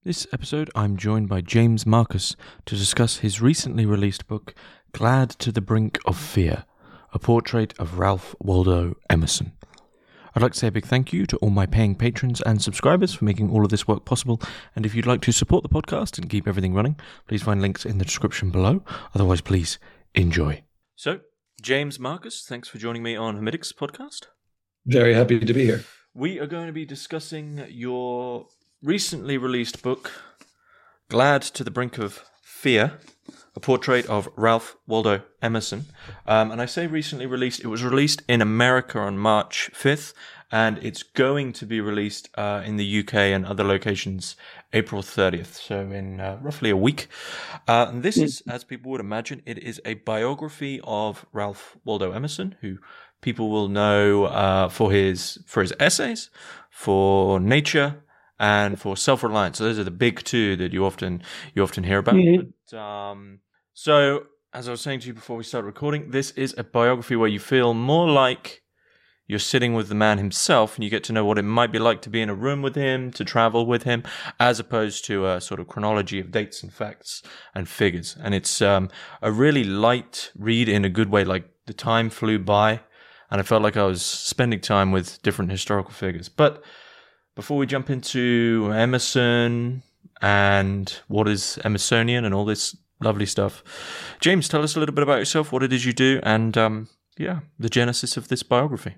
This episode, I'm joined by James Marcus to discuss his recently released book, Glad to the Brink of Fear, a portrait of Ralph Waldo Emerson. I'd like to say a big thank you to all my paying patrons and subscribers for making all of this work possible, and if you'd like to support the podcast and keep everything running, please find links in the description below. Otherwise, please enjoy. So, James Marcus, thanks for joining me on Hermetics podcast. Very happy to be here. We are going to be discussing your recently released book, Glad to the Brink of Fear, a portrait of Ralph Waldo Emerson. And I say recently released, it was released in America on March 5th, and it's going to be released in the UK and other locations April 30th, so in roughly a week. And this is, as people would imagine, it is a biography of Ralph Waldo Emerson, who people will know for his essays, for Nature, and for Self-Reliance. So those are the big two that you often hear about. Mm-hmm. But, so, as I was saying to you before we started recording, this is a biography where you feel more like you're sitting with the man himself, and you get to know what it might be like to be in a room with him, to travel with him, as opposed to a sort of chronology of dates and facts and figures. And it's a really light read in a good way. Like, the time flew by, and I felt like I was spending time with different historical figures. But before we jump into Emerson and what is Emersonian and all this lovely stuff, James, tell us a little bit about yourself, what it is you do, and the genesis of this biography.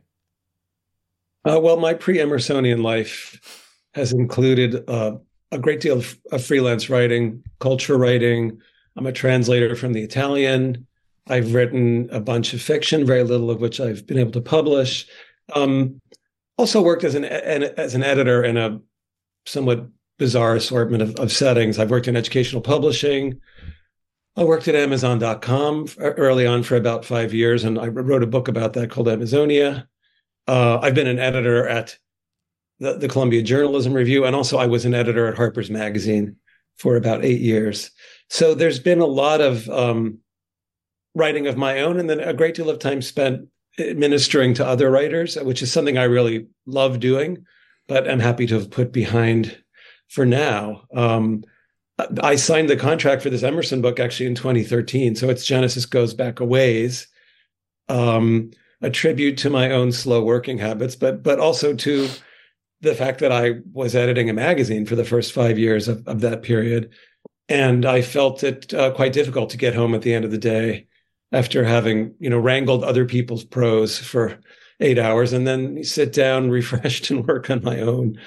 Well, my pre-Emersonian life has included a great deal of freelance writing, culture writing. I'm a translator from the Italian. I've written a bunch of fiction, very little of which I've been able to publish. Also worked as an editor in a somewhat bizarre assortment of settings. I've worked in educational publishing. I worked at Amazon.com early on for about 5 years, and I wrote a book about that called Amazonia. I've been an editor at the Columbia Journalism Review, and also I was an editor at Harper's Magazine for about 8 years. So there's been a lot of writing of my own, and then a great deal of time spent administering to other writers, which is something I really love doing, but I'm happy to have put behind for now. I signed the contract for this Emerson book actually in 2013, so its genesis goes back a ways. A tribute to my own slow working habits, but also to the fact that I was editing a magazine for the first 5 years of that period. And I felt it quite difficult to get home at the end of the day after having, wrangled other people's prose for 8 hours and then sit down refreshed and work on my own.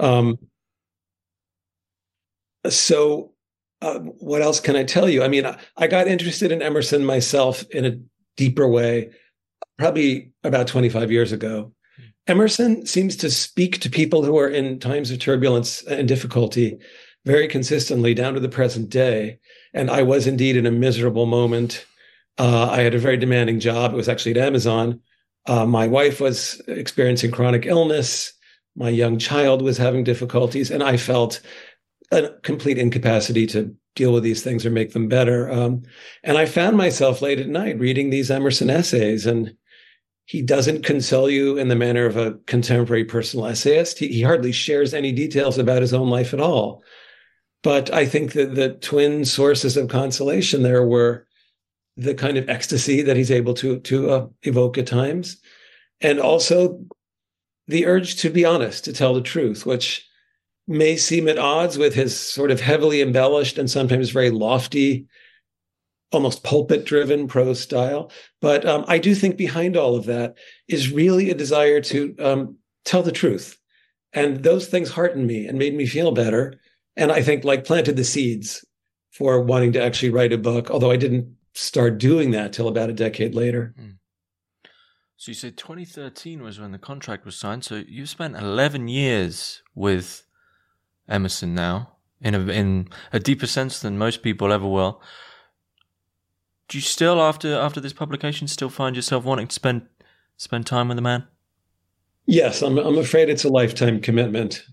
So what else can I tell you? I mean, I got interested in Emerson myself in a deeper way, probably about 25 years ago. Emerson seems to speak to people who are in times of turbulence and difficulty very consistently down to the present day. And I was indeed in a miserable moment. I had a very demanding job. It was actually at Amazon. My wife was experiencing chronic illness. My young child was having difficulties, and I felt a complete incapacity to deal with these things or make them better. And I found myself late at night reading these Emerson essays, and he doesn't console you in the manner of a contemporary personal essayist. He hardly shares any details about his own life at all. But I think that the twin sources of consolation there were the kind of ecstasy that he's able to evoke at times, and also the urge to be honest, to tell the truth, which may seem at odds with his sort of heavily embellished and sometimes very lofty, almost pulpit-driven prose style. But I do think behind all of that is really a desire to tell the truth. And those things heartened me and made me feel better. And I think planted the seeds for wanting to actually write a book, although I didn't start doing that till about a decade later. So you said 2013 was when the contract was signed. So you've spent 11 years with Emerson now, in a deeper sense than most people ever will. Do you still, after this publication, still find yourself wanting to spend time with the man? Yes, I'm afraid it's a lifetime commitment.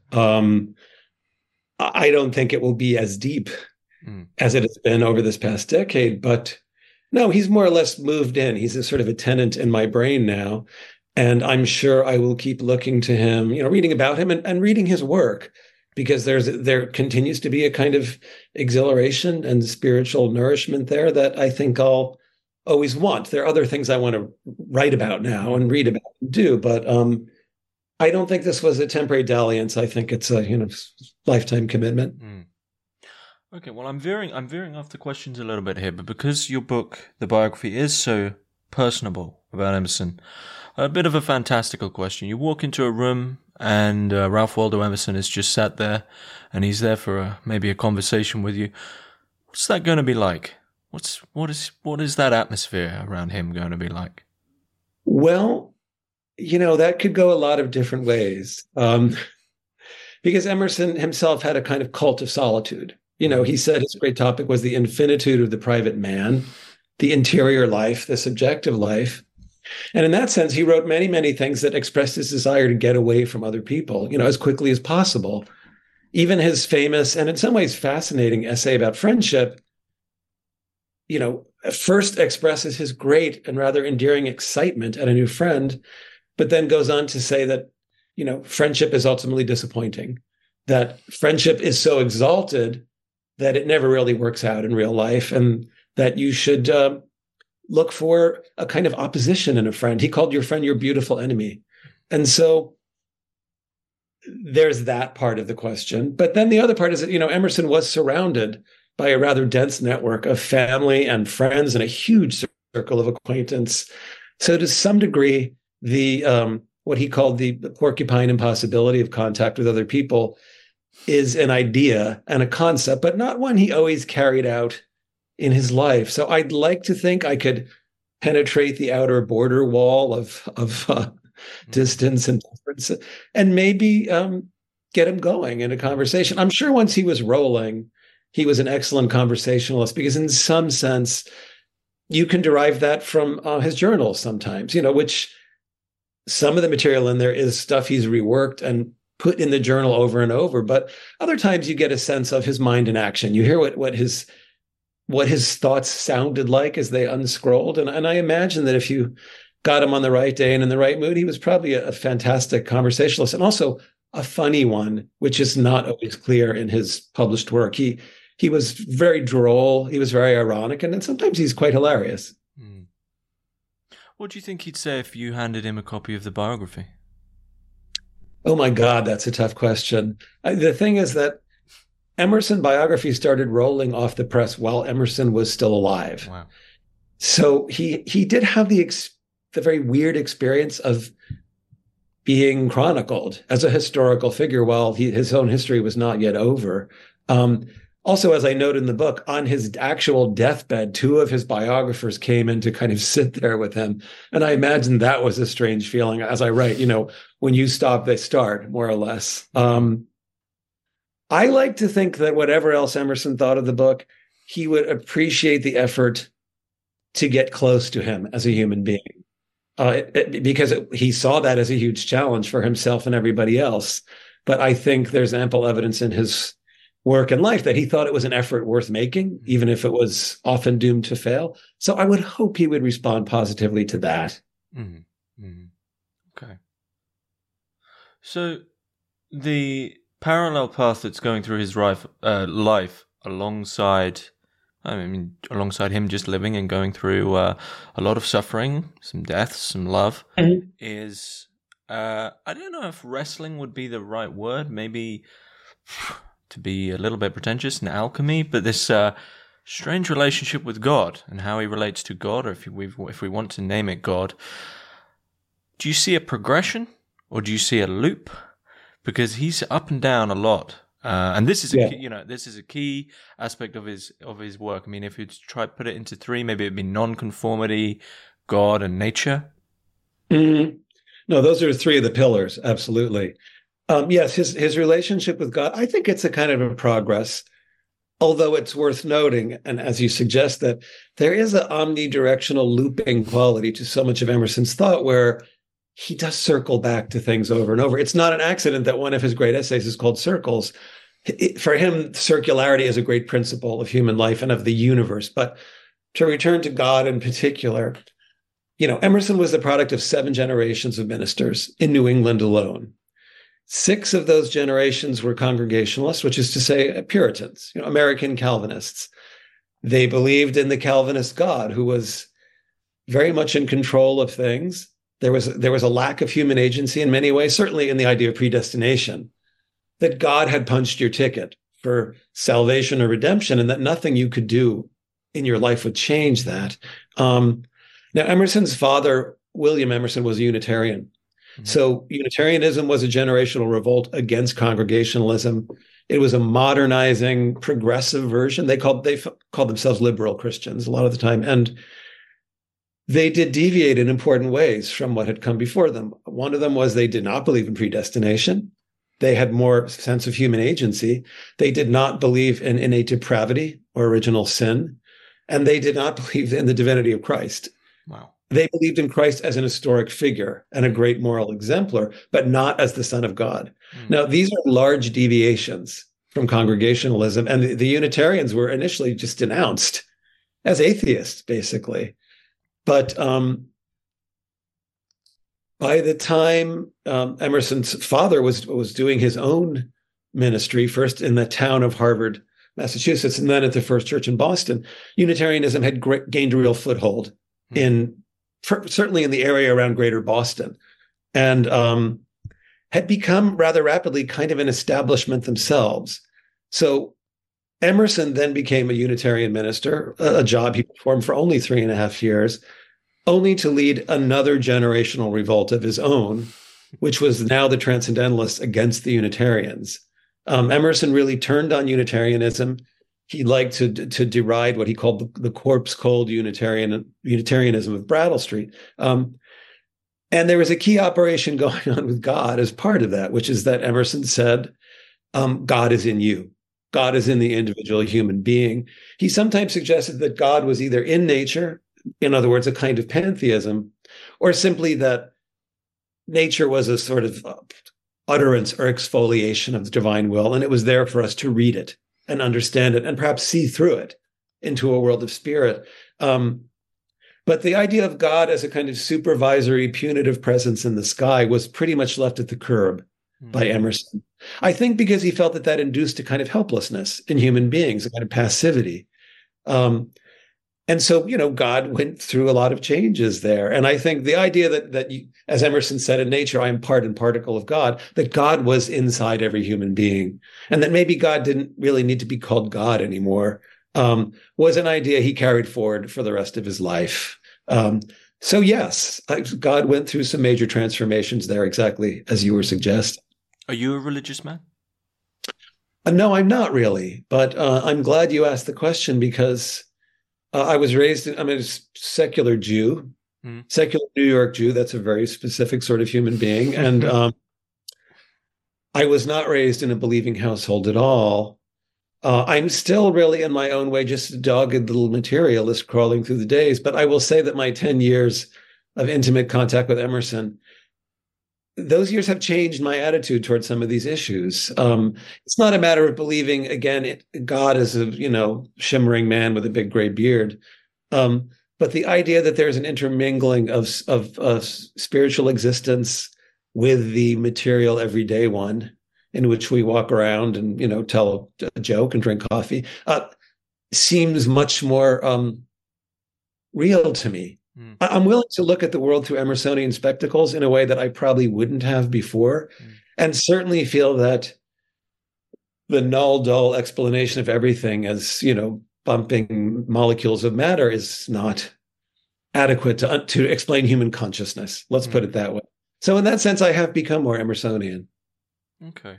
I don't think it will be as deep as it has been over this past decade, but no, he's more or less moved in. He's a sort of a tenant in my brain now. And I'm sure I will keep looking to him, reading about him and reading his work. because there continues to be a kind of exhilaration and spiritual nourishment there that I think I'll always want. There are other things I want to write about now and read about and do, but I don't think this was a temporary dalliance. I think it's a lifetime commitment. Mm. Okay, well, I'm veering off the questions a little bit here, but because your book, the biography, is so personable about Emerson, a bit of a fantastical question. You walk into a room and Ralph Waldo Emerson is just sat there, and he's there for maybe a conversation with you. What's that going to be like? What is that atmosphere around him going to be like? Well, that could go a lot of different ways, because Emerson himself had a kind of cult of solitude. He said his great topic was the infinitude of the private man, the interior life, the subjective life. And in that sense, he wrote many, many things that expressed his desire to get away from other people, as quickly as possible. Even his famous and in some ways fascinating essay about friendship, first expresses his great and rather endearing excitement at a new friend, but then goes on to say that, friendship is ultimately disappointing, that friendship is so exalted that it never really works out in real life, and that you should look for a kind of opposition in a friend. He called your friend your beautiful enemy. And so there's that part of the question. But then the other part is that, Emerson was surrounded by a rather dense network of family and friends and a huge circle of acquaintance. So to some degree, the what he called the porcupine impossibility of contact with other people is an idea and a concept, but not one he always carried out in his life. So I'd like to think I could penetrate the outer border wall of distance and difference, and maybe get him going in a conversation. I'm sure once he was rolling, he was an excellent conversationalist, because in some sense, you can derive that from his journals sometimes, which some of the material in there is stuff he's reworked and put in the journal over and over. But other times you get a sense of his mind in action. You hear what his thoughts sounded like as they unscrolled. And I imagine that if you got him on the right day and in the right mood, he was probably a fantastic conversationalist, and also a funny one, which is not always clear in his published work. He was very droll. He was very ironic. And then sometimes he's quite hilarious. Mm. What do you think he'd say if you handed him a copy of the biography? Oh my God, that's a tough question. The thing is that Emerson biography started rolling off the press while Emerson was still alive. Wow. So he did have the very weird experience of being chronicled as a historical figure while his own history was not yet over. Also, as I note in the book, on his actual deathbed, two of his biographers came in to kind of sit there with him. And I imagine that was a strange feeling. As I write, when you stop, they start, more or less. I like to think that whatever else Emerson thought of the book, he would appreciate the effort to get close to him as a human being, because he saw that as a huge challenge for himself and everybody else. But I think there's ample evidence in his work and life that he thought it was an effort worth making, even if it was often doomed to fail. So I would hope he would respond positively to that. Mm-hmm. Mm-hmm. Okay. So the parallel path that's going through his life alongside him just living and going through a lot of suffering, some death, some love, is, I don't know if wrestling would be the right word, maybe to be a little bit pretentious, an alchemy, but this strange relationship with God and how he relates to God, or if we want to name it God. Do you see a progression or do you see a loop? Because he's up and down a lot, and this is this is a key aspect of his work. I mean, if you try to put it into three, maybe it'd be nonconformity, God, and nature. Mm-hmm. No, those are three of the pillars. Absolutely. Yes, his relationship with God, I think it's a kind of a progress, although it's worth noting, and as you suggest, that there is an omnidirectional looping quality to so much of Emerson's thought, where he does circle back to things over and over. It's not an accident that one of his great essays is called Circles. For him, circularity is a great principle of human life and of the universe. But to return to God in particular, Emerson was the product of 7 generations of ministers in New England alone. 6 of those generations were Congregationalists, which is to say Puritans, American Calvinists. They believed in the Calvinist God, who was very much in control of things. There was a lack of human agency in many ways, certainly in the idea of predestination, that God had punched your ticket for salvation or redemption, and that nothing you could do in your life would change that. Now, Emerson's father, William Emerson, was a Unitarian. Mm-hmm. So Unitarianism was a generational revolt against Congregationalism. It was a modernizing, progressive version. They called themselves liberal Christians a lot of the time. And they did deviate in important ways from what had come before them. One of them was they did not believe in predestination. They had more sense of human agency. They did not believe in innate depravity or original sin. And they did not believe in the divinity of Christ. Wow. They believed in Christ as an historic figure and a great moral exemplar, but not as the Son of God. Now, these are large deviations from Congregationalism. And the Unitarians were initially just denounced as atheists, basically. But by the time Emerson's father was doing his own ministry, first in the town of Harvard, Massachusetts, and then at the First Church in Boston, Unitarianism had gained a real foothold certainly in the area around Greater Boston, and had become rather rapidly kind of an establishment themselves. So Emerson then became a Unitarian minister, a job he performed for only 3.5 years, only to lead another generational revolt of his own, which was now the Transcendentalists against the Unitarians. Emerson really turned on Unitarianism. He liked to deride what he called the corpse cold Unitarianism of Brattle Street. And there was a key operation going on with God as part of that, which is that Emerson said, God is in you. God is in the individual human being. He sometimes suggested that God was either in nature, in other words, a kind of pantheism, or simply that nature was a sort of utterance or exfoliation of the divine will, and it was there for us to read it and understand it and perhaps see through it into a world of spirit. But the idea of God as a kind of supervisory, punitive presence in the sky was pretty much left at the curb by Emerson. I think because he felt that induced a kind of helplessness in human beings, a kind of passivity. And so, God went through a lot of changes there. And I think the idea that you, as Emerson said, in nature, I am part and particle of God, that God was inside every human being, and that maybe God didn't really need to be called God anymore, was an idea he carried forward for the rest of his life. So yes, God went through some major transformations there, exactly as you were suggesting. Are you a religious man? No, I'm not really, but I'm glad you asked the question because I was raised, I'm a secular Jew, secular New York Jew. That's a very specific sort of human being. And I was not raised in a believing household at all. I'm still really in my own way, just a dogged little materialist crawling through the days. But I will say that my 10 years of intimate contact with Emerson, those years have changed my attitude towards some of these issues. It's not a matter of believing, again, God is a, shimmering man with a big gray beard. But the idea that there's an intermingling of spiritual existence with the material everyday one, in which we walk around and, tell a joke and drink coffee, seems much more real to me. I'm willing to look at the world through Emersonian spectacles in a way that I probably wouldn't have before, and certainly feel that the null, dull explanation of everything as, bumping molecules of matter is not adequate to explain human consciousness. Let's put it that way. So in that sense, I have become more Emersonian. Okay.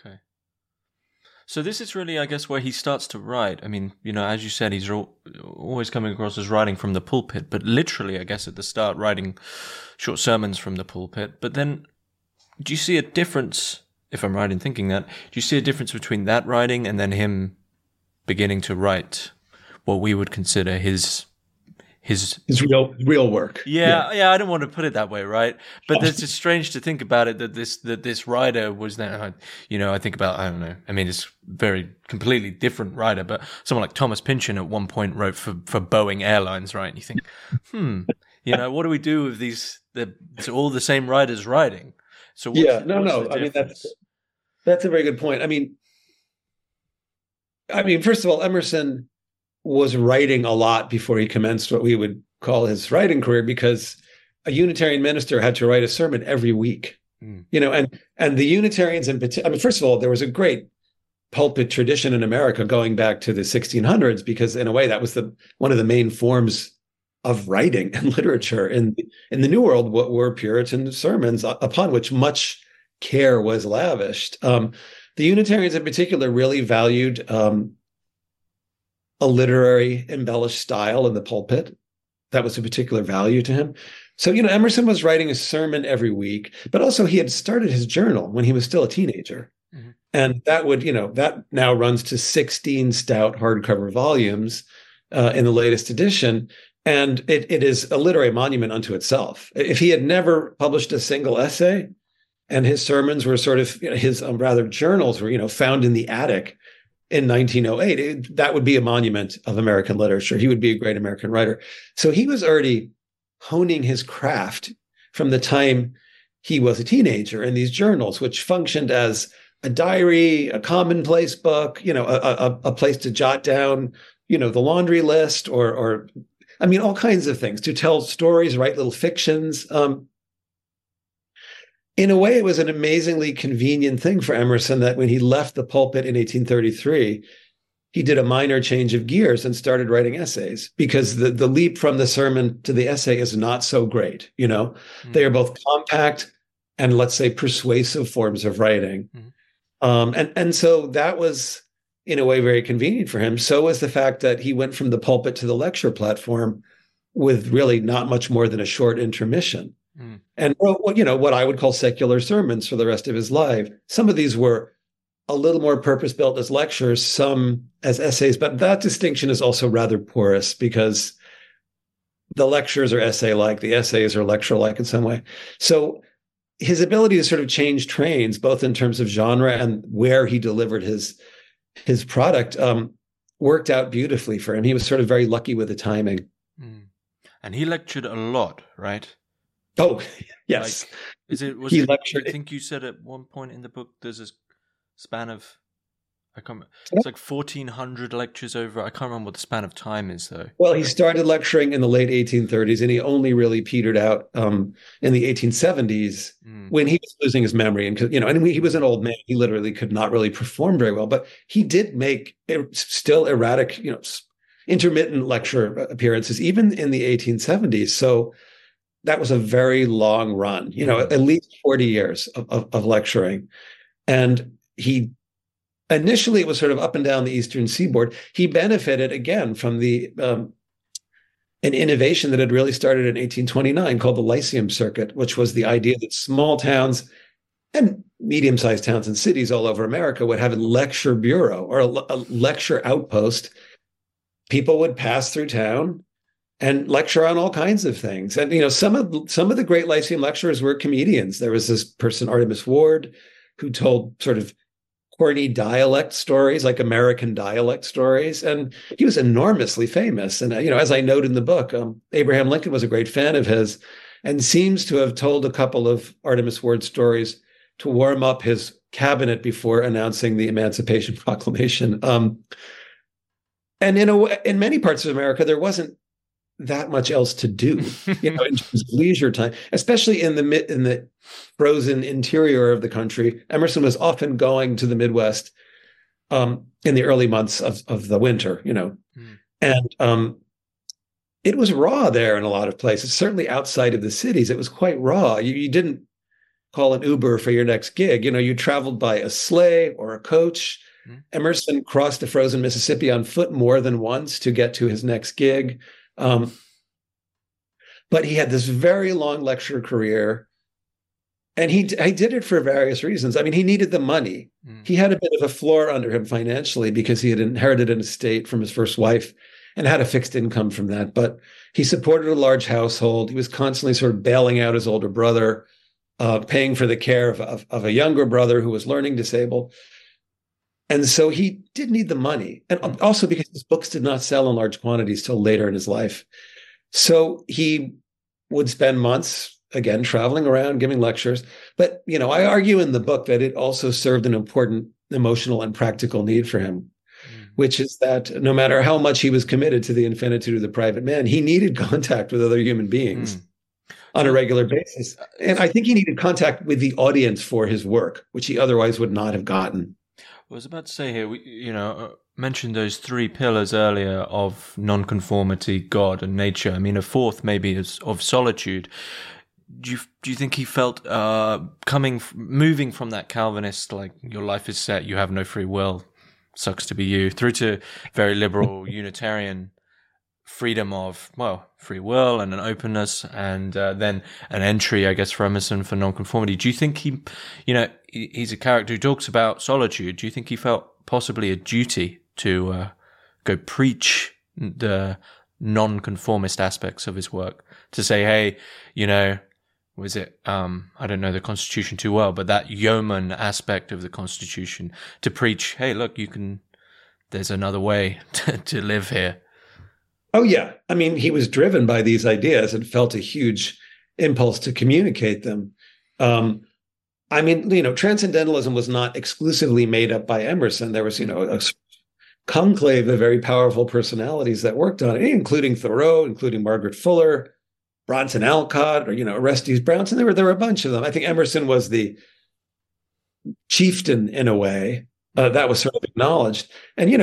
So this is really, I guess, where he starts to write. I mean, as you said, he's always coming across as writing from the pulpit, but literally, I guess, at the start, writing short sermons from the pulpit. But then, do you see a difference, if I'm right in thinking that, do you see a difference between that writing and then him beginning to write what we would consider his real work? Yeah, I don't want to put it that way, right? But it's just strange to think about it that this writer was then, I think about, I don't know. I mean, it's very completely different writer, but someone like Thomas Pynchon at one point wrote for Boeing Airlines, right? And you think, what do we do with these? It's all the same writers writing. So no. I mean, That's a very good point. First of all, Emerson was writing a lot before he commenced what we would call his writing career, because a Unitarian minister had to write a sermon every week. And the Unitarians in particular. First of all, there was a great pulpit tradition in America going back to the 1600s, because in a way that was one of the main forms of writing and literature in the New World. What were Puritan sermons upon which much care was lavished. The Unitarians in particular really valued a literary embellished style in the pulpit. That was a particular value to him. So, Emerson was writing a sermon every week, but also he had started his journal when he was still a teenager. Mm-hmm. And that now runs to 16 stout hardcover volumes in the latest edition. And it is a literary monument unto itself. If he had never published a single essay, and his sermons were sort of, his rather journals were, found in the attic in 1908, that would be a monument of American literature. He would be a great American writer. So he was already honing his craft from the time he was a teenager in these journals, which functioned as a diary, a commonplace book, a place to jot down, the laundry list, or all kinds of things, to tell stories, write little fictions. In a way, it was an amazingly convenient thing for Emerson that when he left the pulpit in 1833, he did a minor change of gears and started writing essays, because the leap from the sermon to the essay is not so great. Mm-hmm. They are both compact and, let's say, persuasive forms of writing. Mm-hmm. And so that was, in a way, very convenient for him. So was the fact that he went from the pulpit to the lecture platform with really not much more than a short intermission. Mm. And wrote what I would call secular sermons for the rest of his life. Some of these were a little more purpose-built as lectures, some as essays, but that distinction is also rather porous, because the lectures are essay-like, the essays are lecture-like in some way. So his ability to sort of change trains, both in terms of genre and where he delivered his product, worked out beautifully for him. He was sort of very lucky with the timing. Mm. And he lectured a lot, right? Oh, yes. He lectured. I think you said at one point in the book there's a span of, it's like 1,400 lectures over. I can't remember what the span of time is, though. Well, he started lecturing in the late 1830s, and he only really petered out in the 1870s when he was losing his memory. And he was an old man. He literally could not really perform very well, but he did make still erratic, intermittent lecture appearances, even in the 1870s. So that was a very long run, at least 40 years of lecturing. And initially it was sort of up and down the Eastern Seaboard. He benefited again from an innovation that had really started in 1829 called the Lyceum Circuit, which was the idea that small towns and medium-sized towns and cities all over America would have a lecture bureau or a lecture outpost. People would pass through town and lecture on all kinds of things. And, some of the great Lyceum lecturers were comedians. There was this person, Artemus Ward, who told sort of corny dialect stories, like American dialect stories. And he was enormously famous. And, as I note in the book, Abraham Lincoln was a great fan of his and seems to have told a couple of Artemus Ward stories to warm up his cabinet before announcing the Emancipation Proclamation. And in many parts of America, there wasn't that much else to do, in terms of leisure time, especially in the frozen interior of the country. Emerson was often going to the Midwest in the early months of the winter, and it was raw there in a lot of places. Certainly outside of the cities, it was quite raw. You didn't call an Uber for your next gig. You traveled by a sleigh or a coach. Emerson crossed the frozen Mississippi on foot more than once to get to his next gig. But he had this very long lecture career, and he did it for various reasons. He needed the money. He had a bit of a floor under him financially because he had inherited an estate from his first wife and had a fixed income from that. But he supported a large household. He was constantly sort of bailing out his older brother, paying for the care of a younger brother who was learning disabled. And so he did need the money. And also because his books did not sell in large quantities till later in his life. So he would spend months again, traveling around, giving lectures. But, I argue in the book that it also served an important emotional and practical need for him, which is that no matter how much he was committed to the infinitude of the private man, he needed contact with other human beings on a regular basis. And I think he needed contact with the audience for his work, which he otherwise would not have gotten. I was about to say here, mentioned those three pillars earlier of nonconformity, God, and nature. I mean, a fourth maybe is of solitude. Do you think he felt moving from that Calvinist, like your life is set, you have no free will, sucks to be you, through to very liberal Unitarian freedom of, free will and an openness, and then an entry, I guess, for Emerson for nonconformity. Do you think he's a character who talks about solitude. Do you think he felt possibly a duty to go preach the nonconformist aspects of his work, to say, hey, was it, I don't know the Constitution too well, but that yeoman aspect of the Constitution, to preach, hey, look, there's another way to live here? Oh, yeah. I mean, he was driven by these ideas and felt a huge impulse to communicate them. Transcendentalism was not exclusively made up by Emerson. There was, a conclave of very powerful personalities that worked on it, including Thoreau, including Margaret Fuller, Bronson Alcott, or, Orestes Brownson. There were a bunch of them. I think Emerson was the chieftain in a way that was sort of acknowledged. And,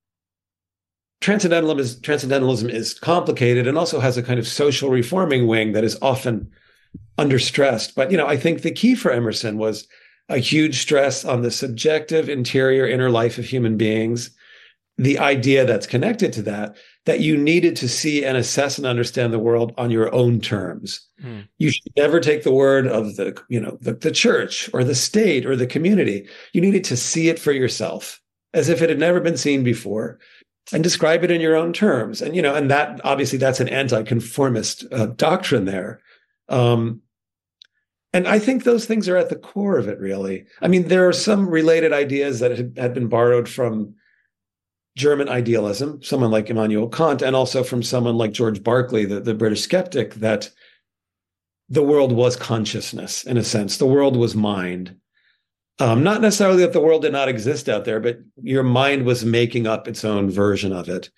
Transcendentalism is complicated and also has a kind of social reforming wing that is often under stressed. But, I think the key for Emerson was a huge stress on the subjective interior inner life of human beings, the idea that's connected to that you needed to see and assess and understand the world on your own terms. You should never take the word of the church or the state or the community. You needed to see it for yourself as if it had never been seen before, and describe it in your own terms. And, and that obviously that's an anti-conformist doctrine there. And I think those things are at the core of it, really. I mean, there are some related ideas that had been borrowed from German idealism, someone like Immanuel Kant, and also from someone like George Berkeley, the British skeptic, that the world was consciousness, in a sense. The world was mind. Not necessarily that the world did not exist out there, but your mind was making up its own version of it.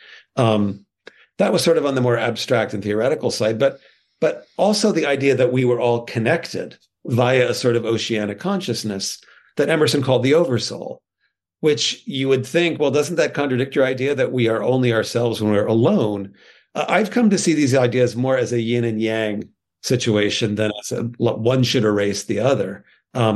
That was sort of on the more abstract and theoretical side, but also the idea that we were all connected via a sort of oceanic consciousness that Emerson called the oversoul, which you would think, well, doesn't that contradict your idea that we are only ourselves when we're alone? I've come to see these ideas more as a yin and yang situation than as one should erase the other.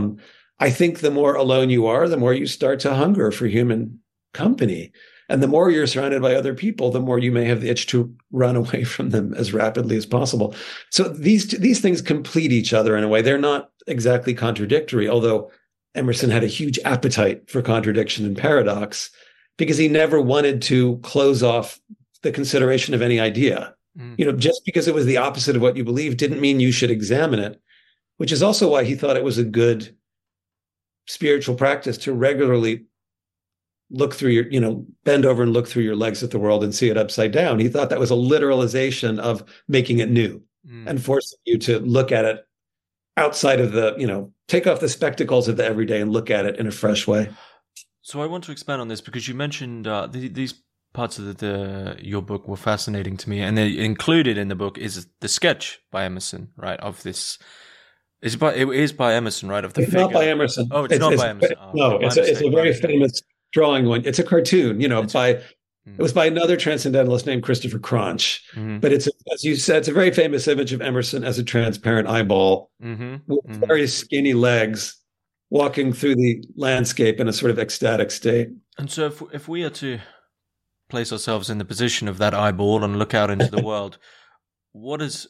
I think the more alone you are, the more you start to hunger for human company. And the more you're surrounded by other people, the more you may have the itch to run away from them as rapidly as possible. So these things complete each other in a way. They're not exactly contradictory, although Emerson had a huge appetite for contradiction and paradox because he never wanted to close off the consideration of any idea. Just because it was the opposite of what you believe didn't mean you should examine it, which is also why he thought it was a good spiritual practice to regularly look through your, bend over and look through your legs at the world and see it upside down. He thought that was a literalization of making it new and forcing you to look at it outside of take off the spectacles of the everyday and look at it in a fresh way. So I want to expand on this because you mentioned these parts of your book were fascinating to me, and included in the book is the sketch by Emerson, right, of this. It is by Emerson, right? Of the figure. Not by Emerson. Oh, it's not by Emerson. No, it's a very famous drawing one. It's a cartoon, it was by another transcendentalist named Christopher Cronch. But it's, as you said, it's a very famous image of Emerson as a transparent eyeball with very skinny legs walking through the landscape in a sort of ecstatic state. And so if we are to place ourselves in the position of that eyeball and look out into the world, what is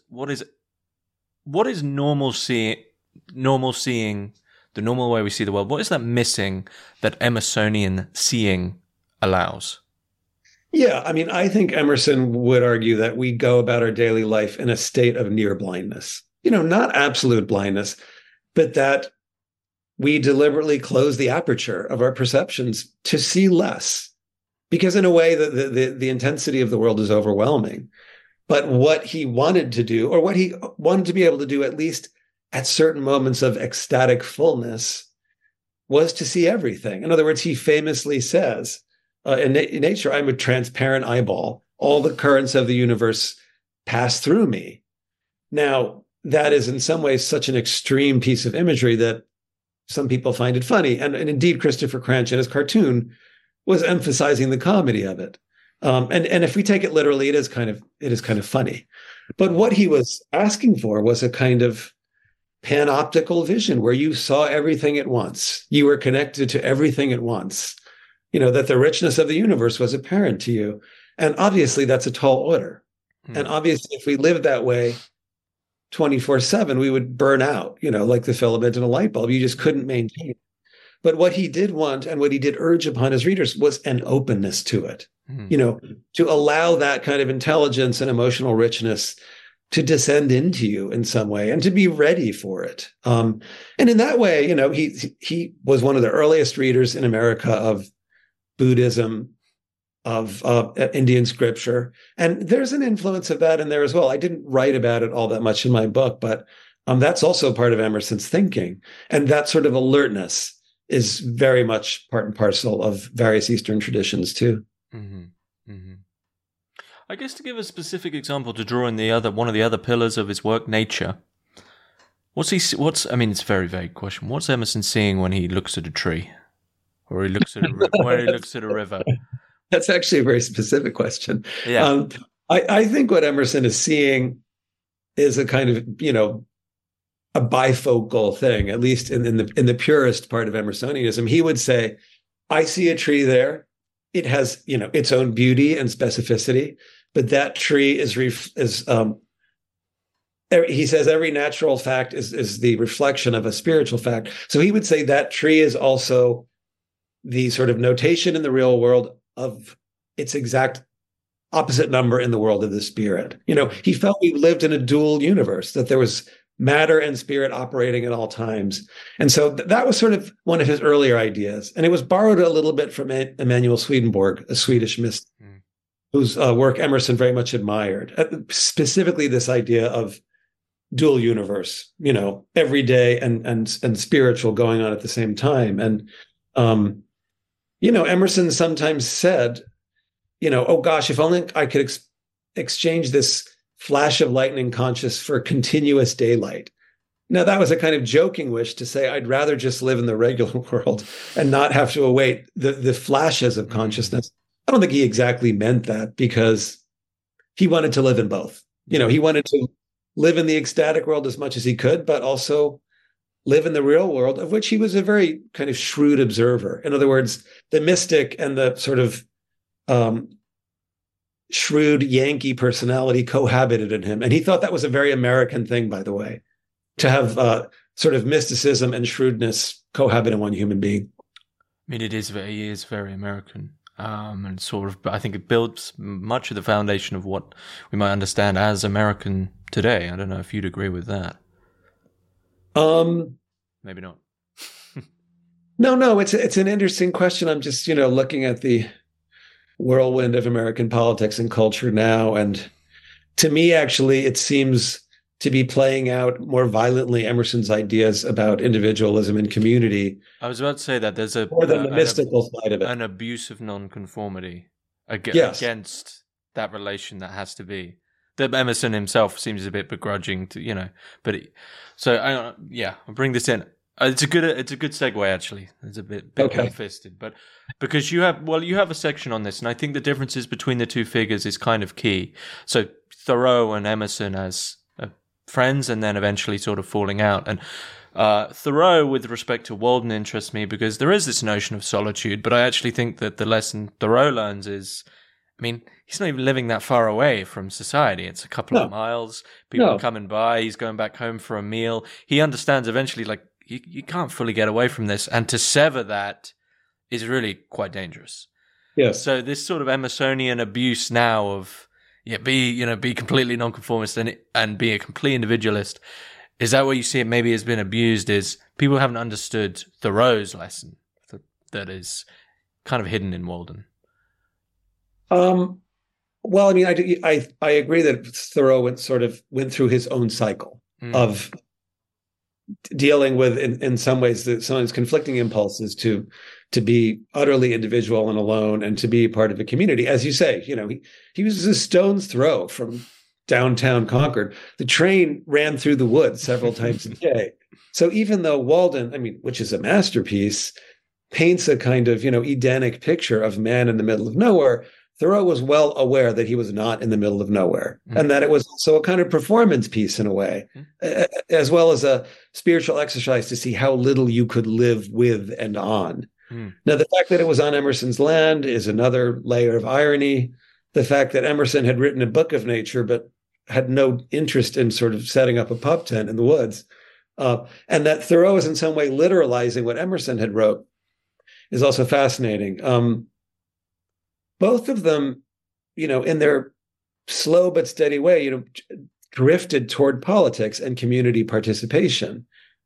normal seeing, the normal way we see the world? What is that missing that Emersonian seeing allows? Yeah, I mean, I think Emerson would argue that we go about our daily life in a state of near blindness. Not absolute blindness, but that we deliberately close the aperture of our perceptions to see less. Because in a way, the intensity of the world is overwhelming. But what he wanted to do, or what he wanted to be able to do, at least at certain moments of ecstatic fullness was to see everything. In other words, he famously says, in nature, I'm a transparent eyeball. All the currents of the universe pass through me. Now, that is in some ways such an extreme piece of imagery that some people find it funny. And indeed, Christopher Cranch in his cartoon was emphasizing the comedy of it. And if we take it literally, it is kind of funny. But what he was asking for was a kind of panoptical vision where you saw everything at once. You were connected to everything at once. That the richness of the universe was apparent to you. And obviously, that's a tall order. And obviously, if we lived that way 24/7, we would burn out, like the filament in a light bulb. You just couldn't maintain it. But what he did want and what he did urge upon his readers was an openness to it, to allow that kind of intelligence and emotional richness to descend into you in some way and to be ready for it. And in that way, he was one of the earliest readers in America of Buddhism, of Indian scripture. And there's an influence of that in there as well. I didn't write about it all that much in my book, but that's also part of Emerson's thinking. And that sort of alertness is very much part and parcel of various Eastern traditions too. Mm-hmm. Mm-hmm. I guess to give a specific example to draw in one of the other pillars of his work, nature. It's a very vague question. What's Emerson seeing when he looks at a tree? Or he looks at a river? That's actually a very specific question. Yeah. I think what Emerson is seeing is a kind of, a bifocal thing, at least in the purest part of Emersonianism. He would say, I see a tree there. It has, its own beauty and specificity, but that tree is he says every natural fact is the reflection of a spiritual fact. So he would say that tree is also the sort of notation in the real world of its exact opposite number in the world of the spirit. He felt we lived in a dual universe, that there was matter and spirit operating at all times. And so that was sort of one of his earlier ideas. And it was borrowed a little bit from Emanuel Swedenborg, a Swedish mystic, whose work Emerson very much admired. Specifically, this idea of dual universe, everyday and spiritual going on at the same time. And, Emerson sometimes said, oh gosh, if only I could exchange this flash of lightning conscious for continuous daylight. Now, that was a kind of joking wish to say, I'd rather just live in the regular world and not have to await the flashes of consciousness. I don't think he exactly meant that, because he wanted to live in both. He wanted to live in the ecstatic world as much as he could, but also live in the real world, of which he was a very kind of shrewd observer. In other words, the mystic and the sort of shrewd Yankee personality cohabited in him. And he thought that was a very American thing, by the way, to have sort of mysticism and shrewdness cohabit in one human being. I mean, he is very American. And sort of, I think it builds much of the foundation of what we might understand as American today. I don't know if you'd agree with that. Maybe not. No, it's an interesting question. I'm just, looking at the whirlwind of American politics and culture now. And to me, actually, it seems to be playing out more violently Emerson's ideas about individualism and community. I was about to say that there's more than the mystical side of it. An abuse of nonconformity against that relation that has to be. That Emerson himself seems a bit begrudging to, but I'll bring this in. It's a good segue, actually. It's a bit ham-fisted, but because you have a section on this, and I think the differences between the two figures is kind of key. So Thoreau and Emerson as friends, and then eventually sort of falling out. And Thoreau, with respect to Walden, interests me because there is this notion of solitude, but I actually think that the lesson Thoreau learns is, he's not even living that far away from society. It's a couple of miles. People are coming by. He's going back home for a meal. He understands eventually, you can't fully get away from this. And to sever that is really quite dangerous. Yes. So this sort of Emersonian abuse now of, be completely nonconformist and be a complete individualist. Is that where you see it maybe has been abused, is people haven't understood Thoreau's lesson that is kind of hidden in Walden? Well, I agree that Thoreau went through his own cycle of dealing with, in some ways, someone's conflicting impulses to be utterly individual and alone and to be part of a community. As you say, he was a stone's throw from downtown Concord. The train ran through the woods several times a day. So even though Walden, which is a masterpiece, paints a kind of, Edenic picture of man in the middle of nowhere, Thoreau was well aware that he was not in the middle of nowhere, and that it was also a kind of performance piece in a way, as well as a spiritual exercise to see how little you could live with and on. Now, the fact that it was on Emerson's land is another layer of irony. The fact that Emerson had written a book of nature, but had no interest in sort of setting up a pub tent in the woods, and that Thoreau is in some way literalizing what Emerson had wrote is also fascinating. Both of them, in their slow but steady way, drifted toward politics and community participation.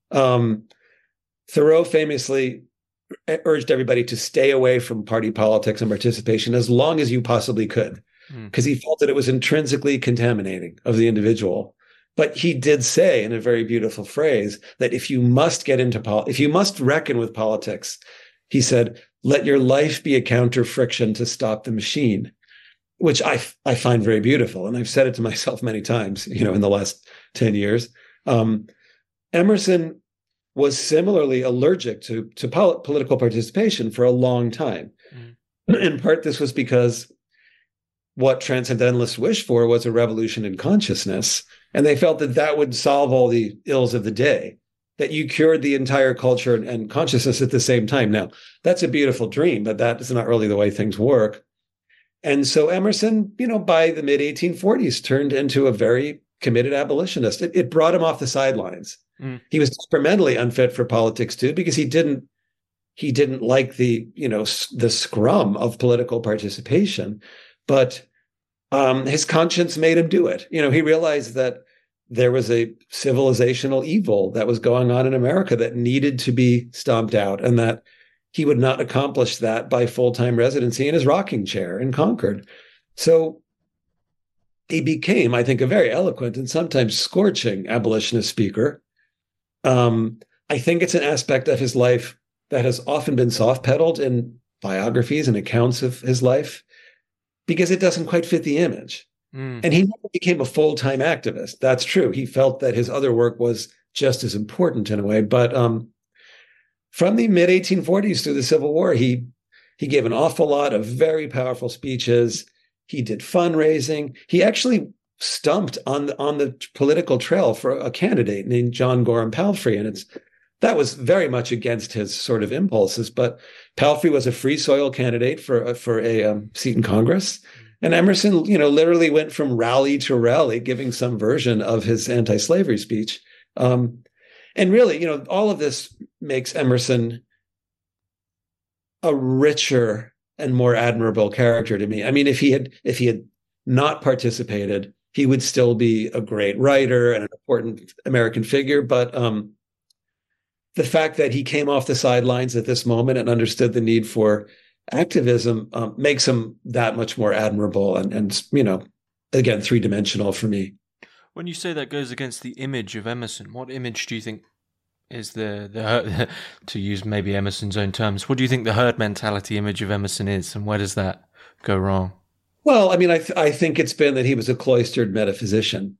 Thoreau famously urged everybody to stay away from party politics and participation as long as you possibly could, because he felt that it was intrinsically contaminating of the individual. But he did say, in a very beautiful phrase, that if you must if you must reckon with politics, he said, let your life be a counter friction to stop the machine, which I find very beautiful. And I've said it to myself many times, in the last 10 years. Emerson was similarly allergic to political participation for a long time. In part, this was because what transcendentalists wished for was a revolution in consciousness. And they felt that would solve all the ills of the day, that you cured the entire culture and consciousness at the same time. Now, that's a beautiful dream, but that is not really the way things work. And so Emerson, by the mid-1840s, turned into a very committed abolitionist. It brought him off the sidelines. He was temperamentally unfit for politics too, because he didn't like the scrum of political participation, but his conscience made him do it. He realized that there was a civilizational evil that was going on in America that needed to be stomped out, and that he would not accomplish that by full-time residency in his rocking chair in Concord. So he became, I think, a very eloquent and sometimes scorching abolitionist speaker. I think it's an aspect of his life that has often been soft-pedaled in biographies and accounts of his life because it doesn't quite fit the image. And he never became a full-time activist. That's true. He felt that his other work was just as important in a way. But from the mid-1840s through the Civil War, he gave an awful lot of very powerful speeches. He did fundraising. He actually stumped on the political trail for a candidate named John Gorham Palfrey, and that was very much against his sort of impulses. But Palfrey was a free soil candidate for a seat in Congress, and Emerson, literally went from rally to rally, giving some version of his anti-slavery speech. And really, all of this makes Emerson a richer and more admirable character to me. I mean, if he had not participated, he would still be a great writer and an important American figure. But the fact that he came off the sidelines at this moment and understood the need for activism makes him that much more admirable and again, three-dimensional for me. When you say that goes against the image of Emerson, what image do you think is the to use maybe Emerson's own terms, what do you think the herd mentality image of Emerson is, and where does that go wrong? Well, I mean, I think it's been that he was a cloistered metaphysician.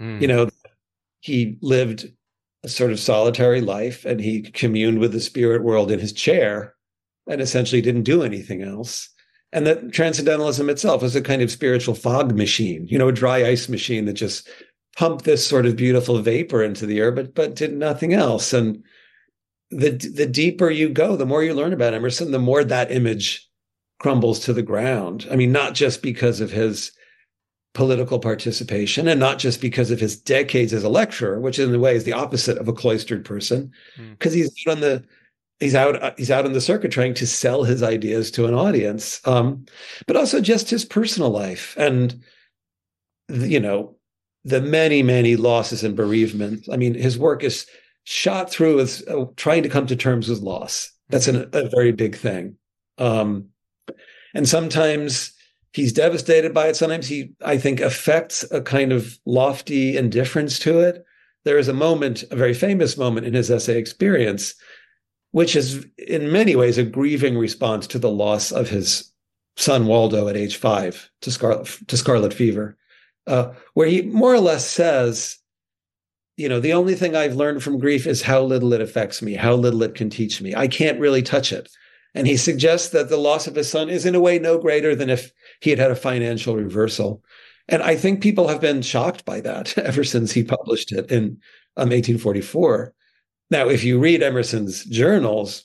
He lived a sort of solitary life, and he communed with the spirit world in his chair and essentially didn't do anything else. And that transcendentalism itself was a kind of spiritual fog machine, a dry ice machine that just pumped this sort of beautiful vapor into the air, but did nothing else. And the deeper you go, the more you learn about Emerson, the more that image crumbles to the ground. I mean, not just because of his political participation and not just because of his decades as a lecturer, which in a way is the opposite of a cloistered person, because he's out on the circuit trying to sell his ideas to an audience, but also just his personal life and, the many, many losses and bereavement. I mean, his work is shot through with trying to come to terms with loss. That's a very big thing. And sometimes he's devastated by it. Sometimes he, I think, affects a kind of lofty indifference to it. there is a moment, a very famous moment in his essay Experience, which is in many ways a grieving response to the loss of his son Waldo at age 5 to scarlet fever, where he more or less says, the only thing I've learned from grief is how little it affects me, how little it can teach me. I can't really touch it. And he suggests that the loss of his son is in a way no greater than if he had had a financial reversal. And I think people have been shocked by that ever since he published it in 1844. Now, if you read Emerson's journals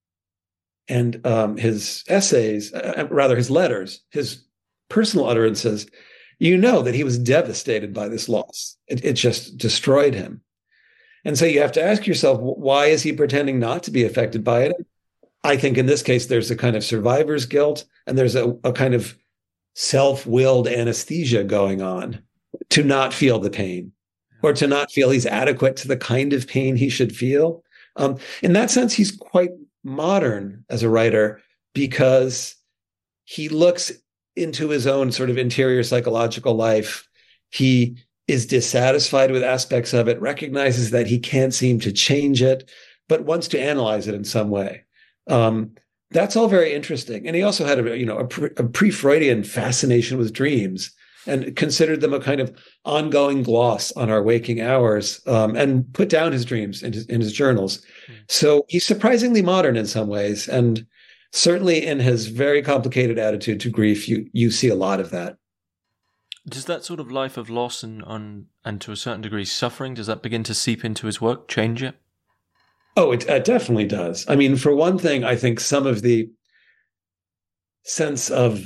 and his essays, rather his letters, his personal utterances, you know that he was devastated by this loss. It just destroyed him. And so you have to ask yourself, why is he pretending not to be affected by it? I think in this case, there's a kind of survivor's guilt, and there's a kind of self-willed anesthesia going on to not feel the pain, or to not feel he's adequate to the kind of pain he should feel. In that sense, he's quite modern as a writer, because he looks into his own sort of interior psychological life. He is dissatisfied with aspects of it, recognizes that he can't seem to change it, but wants to analyze it in some way. That's all very interesting. And he also had a pre-Freudian fascination with dreams, and considered them a kind of ongoing gloss on our waking hours, and put down his dreams in his journals. So he's surprisingly modern in some ways. And certainly in his very complicated attitude to grief, you see a lot of that. Does that sort of life of loss and to a certain degree suffering, does that begin to seep into his work, change it? Oh, it definitely does. I mean, for one thing, I think some of the sense of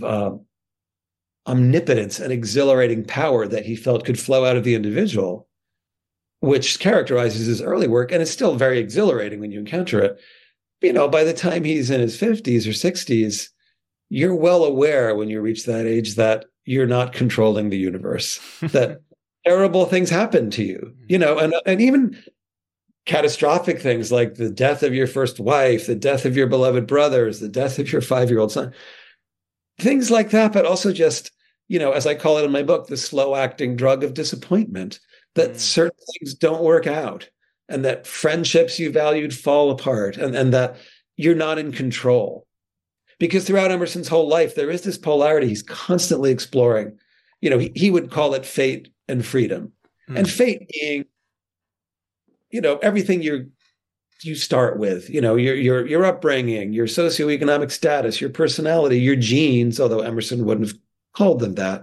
omnipotence and exhilarating power that he felt could flow out of the individual, which characterizes his early work, and is still very exhilarating when you encounter it. By the time he's in his 50s or 60s, you're well aware when you reach that age that you're not controlling the universe, that terrible things happen to you, and even catastrophic things like the death of your first wife, the death of your beloved brothers, the death of your 5-year-old son, things like that, but also just, as I call it in my book, the slow acting drug of disappointment, that certain things don't work out, and that friendships you valued fall apart, and that you're not in control. Because throughout Emerson's whole life, there is this polarity he's constantly exploring. He would call it fate and freedom. And fate being, everything you start with, your upbringing, your socioeconomic status, your personality, your genes, although Emerson wouldn't have called them that,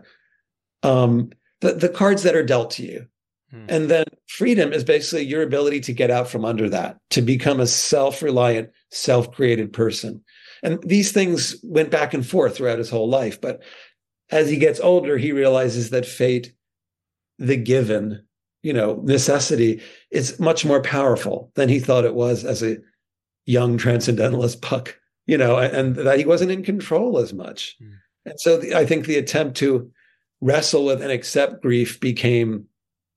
the cards that are dealt to you. And then freedom is basically your ability to get out from under that, to become a self-reliant, self-created person. And these things went back and forth throughout his whole life. But as he gets older, he realizes that fate, the given, necessity, is much more powerful than he thought it was as a young transcendentalist buck, and that he wasn't in control as much. And so I think the attempt to wrestle with and accept grief became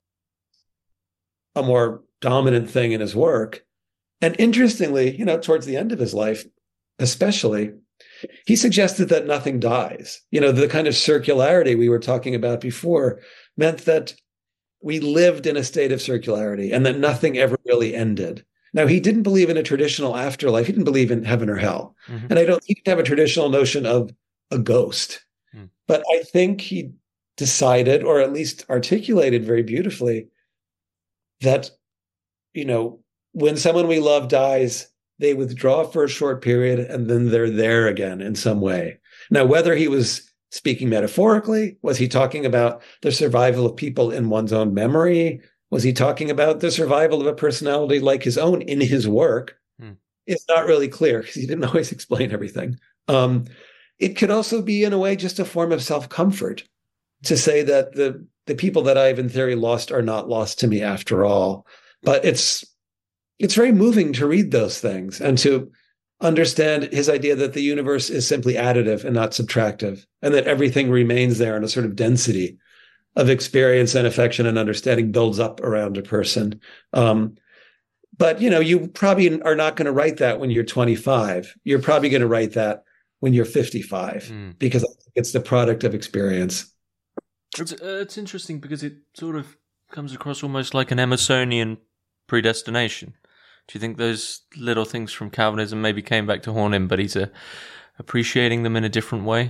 a more dominant thing in his work. And interestingly, towards the end of his life, especially, he suggested that nothing dies. The kind of circularity we were talking about before meant that we lived in a state of circularity and that nothing ever really ended. Now, he didn't believe in a traditional afterlife. He didn't believe in heaven or hell. And he didn't have a traditional notion of a ghost. But I think he decided, or at least articulated very beautifully, that, when someone we love dies, they withdraw for a short period and then they're there again in some way. Now, whether he was speaking metaphorically, was he talking about the survival of people in one's own memory? Was he talking about the survival of a personality like his own in his work? It's not really clear because he didn't always explain everything. It could also be, in a way, just a form of self-comfort to say that the people that I've in theory lost are not lost to me after all. But it's very moving to read those things and to understand his idea that the universe is simply additive and not subtractive, and that everything remains there in a sort of density of experience and affection and understanding builds up around a person. But, you probably are not going to write that when you're 25. You're probably going to write that when you're 55, because it's the product of experience. It's interesting because it sort of comes across almost like an Emersonian predestination. Do you think those little things from Calvinism maybe came back to haunt him, but he's appreciating them in a different way?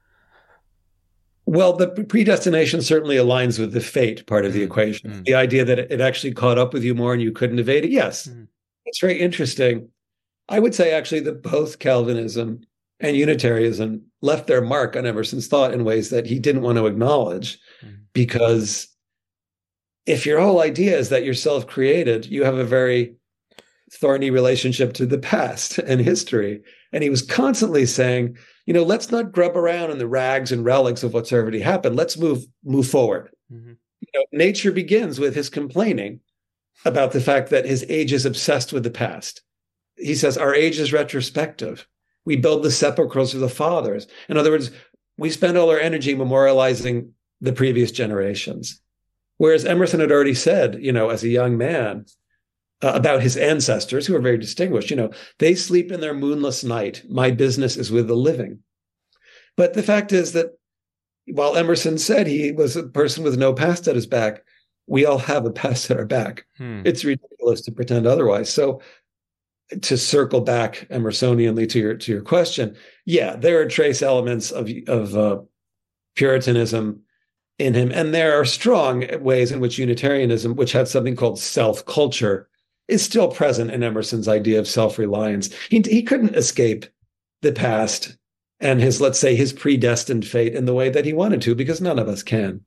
Well, the predestination certainly aligns with the fate part of the equation. The idea that it actually caught up with you more and you couldn't evade it. Yes, it's very interesting. I would say actually that both Calvinism and Unitarianism left their mark on Emerson's thought in ways that he didn't want to acknowledge, because if your whole idea is that you're self-created, you have a very thorny relationship to the past and history. And he was constantly saying, let's not grub around in the rags and relics of what's already happened. Let's move forward. Nature begins with his complaining about the fact that his age is obsessed with the past. He says, our age is retrospective. We build the sepulchres of the fathers. In other words, we spend all our energy memorializing the previous generations. Whereas Emerson had already said, as a young man, about his ancestors, who are very distinguished, they sleep in their moonless night. My business is with the living. But the fact is that while Emerson said he was a person with no past at his back, we all have a past at our back. It's ridiculous to pretend otherwise. So to circle back Emersonianly to your question, yeah, there are trace elements of Puritanism in him. And there are strong ways in which Unitarianism, which had something called self-culture, is still present in Emerson's idea of self-reliance. He couldn't escape the past and let's say, his predestined fate in the way that he wanted to, because none of us can.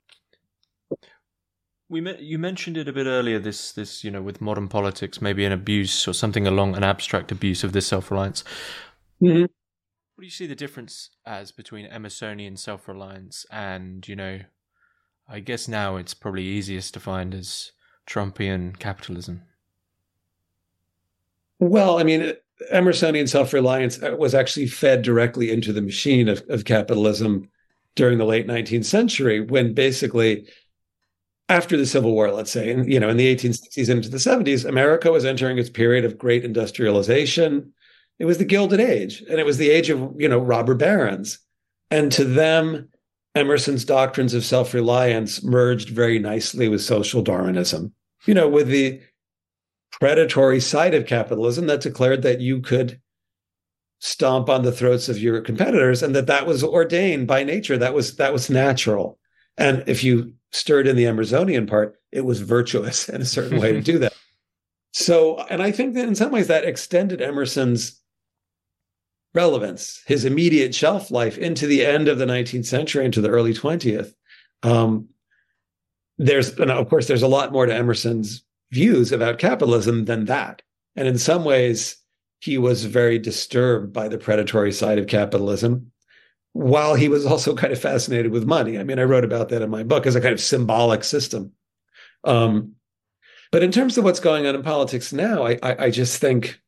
You mentioned it a bit earlier, this with modern politics, maybe an abuse or something along an abstract abuse of this self-reliance. Mm-hmm. What do you see the difference as between Emersonian self-reliance and, I guess now it's probably easiest to find as Trumpian capitalism? Well, I mean, Emersonian self-reliance was actually fed directly into the machine of capitalism during the late 19th century, when basically after the Civil War, let's say, in the 1860s into the 70s, America was entering its period of great industrialization. It was the Gilded Age, and it was the age of, robber barons. And to them, Emerson's doctrines of self-reliance merged very nicely with social Darwinism, with the predatory side of capitalism that declared that you could stomp on the throats of your competitors, and that was ordained by nature. That was natural. And if you stirred in the Emersonian part, it was virtuous in a certain way to do that. So, and I think that in some ways that extended Emerson's relevance, his immediate shelf life, into the end of the 19th century, into the early 20th. Of course, there's a lot more to Emerson's views about capitalism than that. And in some ways, he was very disturbed by the predatory side of capitalism, while he was also kind of fascinated with money. I mean, I wrote about that in my book as a kind of symbolic system. But in terms of what's going on in politics now, I just think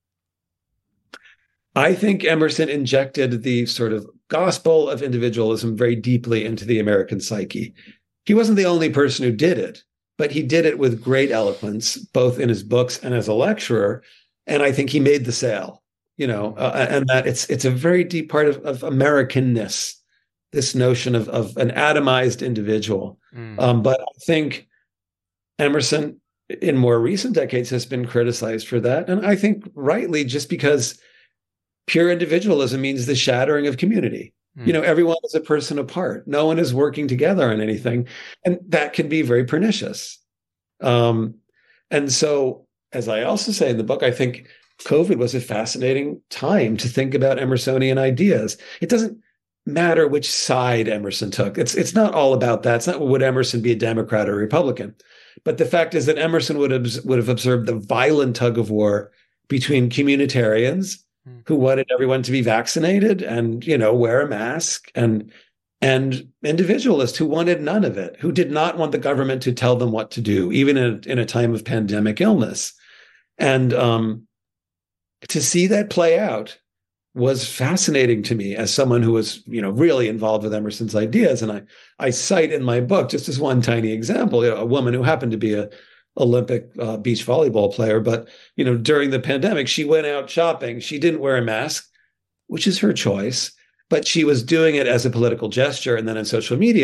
Emerson injected the sort of gospel of individualism very deeply into the American psyche. He wasn't the only person who did it, but he did it with great eloquence, both in his books and as a lecturer. And I think he made the sale, and that it's a very deep part of Americanness, this notion of an atomized individual. But I think Emerson, in more recent decades, has been criticized for that. And I think rightly, just because pure individualism means the shattering of community. Everyone is a person apart. No one is working together on anything. And that can be very pernicious. And so, as I also say in the book, I think COVID was a fascinating time to think about Emersonian ideas. It doesn't matter which side Emerson took. It's not all about that. It's not, would Emerson be a Democrat or a Republican? But the fact is that Emerson would have observed the violent tug of war between communitarians who wanted everyone to be vaccinated and, wear a mask, and individualists who wanted none of it, who did not want the government to tell them what to do, even in a time of pandemic illness. And to see that play out was fascinating to me as someone who was, really involved with Emerson's ideas. And I cite in my book, just as one tiny example, a woman who happened to be a Olympic beach volleyball player, but during the pandemic, she went out shopping. She didn't wear a mask, which is her choice, but she was doing it as a political gesture. And then on social media,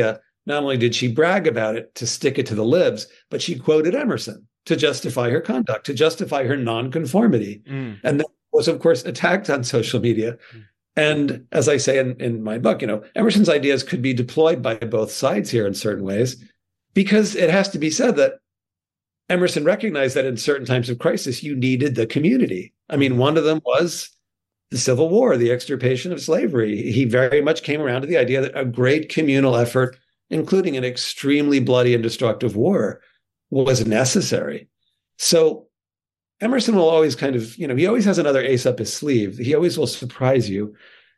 not only did she brag about it to stick it to the libs, but she quoted Emerson to justify her conduct, to justify her nonconformity. And that was, of course, attacked on social media. And as I say in my book, Emerson's ideas could be deployed by both sides here in certain ways, because it has to be said that Emerson recognized that in certain times of crisis, you needed the community. I mean, one of them was the Civil War, the extirpation of slavery. He very much came around to the idea that a great communal effort, including an extremely bloody and destructive war, was necessary. So Emerson will always kind of, he always has another ace up his sleeve. He always will surprise you.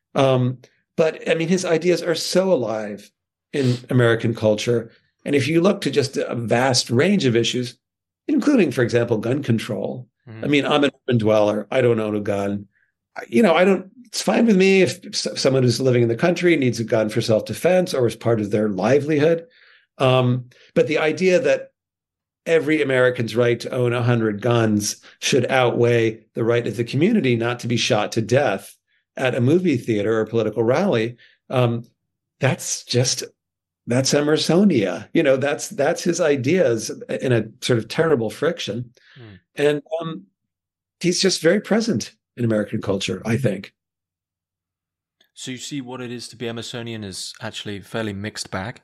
But I mean, his ideas are so alive in American culture. And if you look to just a vast range of issues, including, for example, gun control. I mean, I'm an urban dweller. I don't own a gun. It's fine with me if someone who's living in the country needs a gun for self-defense or as part of their livelihood. But the idea that every American's right to own 100 guns should outweigh the right of the community not to be shot to death at a movie theater or political rally, that's Emersonia. That's his ideas in a sort of terrible friction. And he's just very present in American culture, I think. So you see what it is to be Emersonian is actually a fairly mixed bag?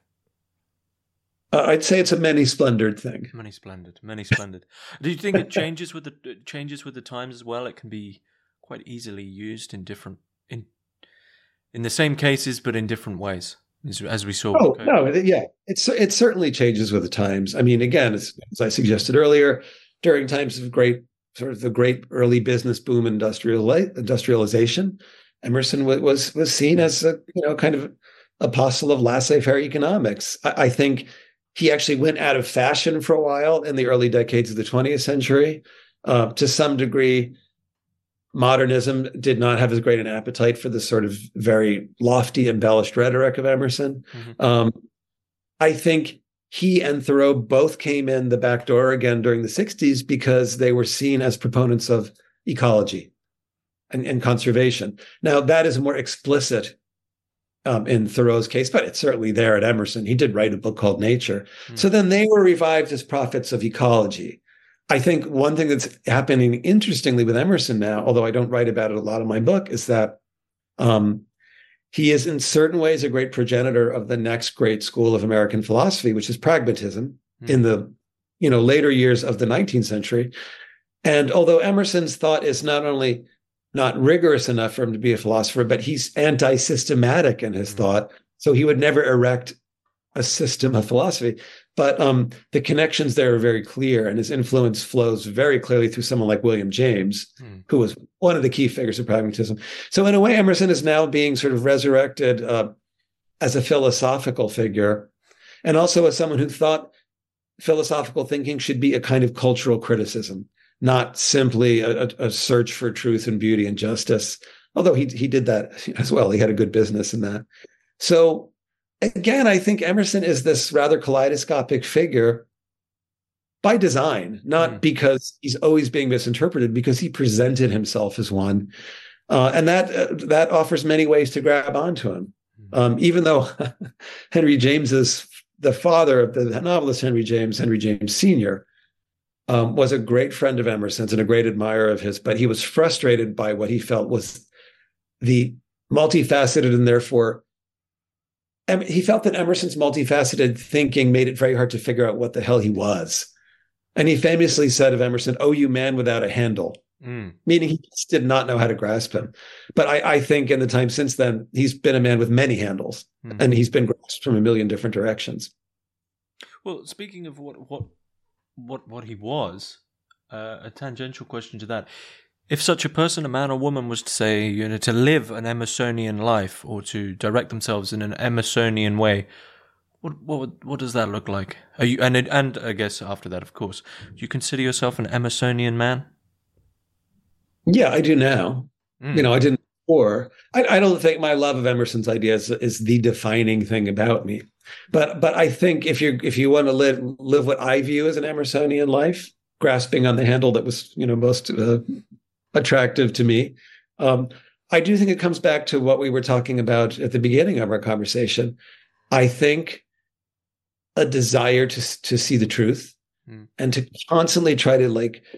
I'd say it's a many splendored thing. Many splendid. Do you think it changes with the times as well? It can be quite easily used in the same cases, but in different ways, as we saw. Oh, no, yeah. It certainly changes with the times. I mean, again, as I suggested earlier, during times of the great early business boom, industrialization, Emerson was seen as a kind of apostle of laissez-faire economics. I think he actually went out of fashion for a while in the early decades of the 20th century. To some degree, modernism did not have as great an appetite for the sort of very lofty, embellished rhetoric of Emerson. I think he and Thoreau both came in the back door again during the 60s because they were seen as proponents of ecology and conservation. Now, that is more explicit in Thoreau's case, but it's certainly there at Emerson. He did write a book called Nature. So then they were revived as prophets of ecology. I think one thing that's happening interestingly with Emerson now, although I don't write about it a lot in my book, is that he is in certain ways a great progenitor of the next great school of American philosophy, which is pragmatism in the later years of the 19th century. And although Emerson's thought is not only not rigorous enough for him to be a philosopher, but he's anti-systematic in his thought. So he would never erect a system of philosophy. But the connections there are very clear, and his influence flows very clearly through someone like William James, who was one of the key figures of pragmatism. So in a way, Emerson is now being sort of resurrected as a philosophical figure, and also as someone who thought philosophical thinking should be a kind of cultural criticism, not simply a search for truth and beauty and justice, although he did that as well. He had a good business in that. So again, I think Emerson is this rather kaleidoscopic figure by design, not because he's always being misinterpreted, because he presented himself as one. And that offers many ways to grab onto him. Even though Henry James is the father of the novelist Henry James Sr., was a great friend of Emerson's and a great admirer of his, but he was frustrated by what he felt was the multifaceted and therefore he felt that Emerson's multifaceted thinking made it very hard to figure out what the hell he was. And he famously said of Emerson, "Oh, you man without a handle," meaning he just did not know how to grasp him. But I think in the time since then, he's been a man with many handles, and he's been grasped from a million different directions. Well, speaking of what he was, a tangential question to that. If such a person, a man or woman, was to say, to live an Emersonian life or to direct themselves in an Emersonian way, what does that look like? Are you and I guess after that, of course, do you consider yourself an Emersonian man? Yeah, I do now. I didn't before. I don't think my love of Emerson's ideas is the defining thing about me. But I think if you want to live what I view as an Emersonian life, grasping on the handle that was most attractive to me, I do think it comes back to what we were talking about at the beginning of our conversation. I think a desire to see the truth and to constantly try to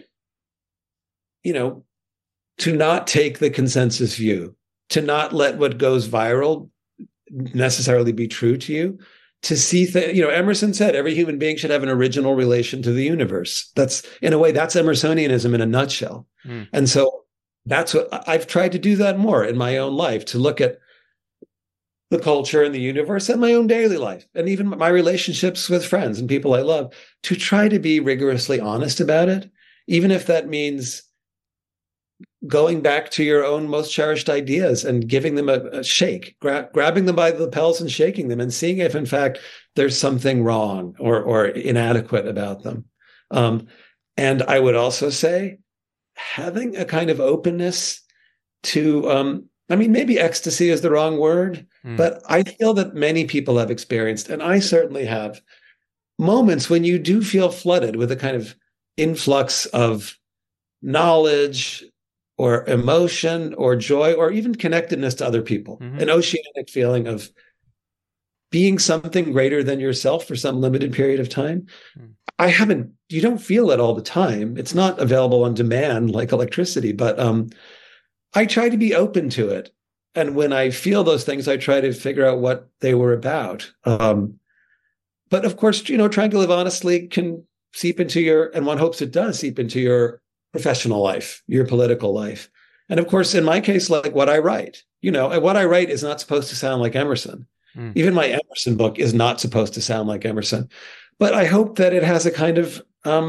to not take the consensus view, to not let what goes viral necessarily be true to you, to see things. Emerson said every human being should have an original relation to the universe. That's, in a way, that's Emersonianism in a nutshell. And so that's what I've tried to do, that more in my own life, to look at the culture and the universe and my own daily life, and even my relationships with friends and people I love, to try to be rigorously honest about it, even if that means going back to your own most cherished ideas and giving them a shake, grabbing them by the lapels and shaking them and seeing if, in fact, there's something wrong or inadequate about them. And I would also say having a kind of openness to, maybe ecstasy is the wrong word, but I feel that many people have experienced, and I certainly have, moments when you do feel flooded with a kind of influx of knowledge or emotion or joy or even connectedness to other people, an oceanic feeling of being something greater than yourself for some limited period of time. You don't feel it all the time. It's not available on demand like electricity, but I try to be open to it. And when I feel those things, I try to figure out what they were about. But of course, trying to live honestly can seep into and one hopes it does seep into your professional life, your political life. And of course, in my case, like what I write, and what I write is not supposed to sound like Emerson. Even my Emerson book is not supposed to sound like Emerson. But I hope that it has a kind of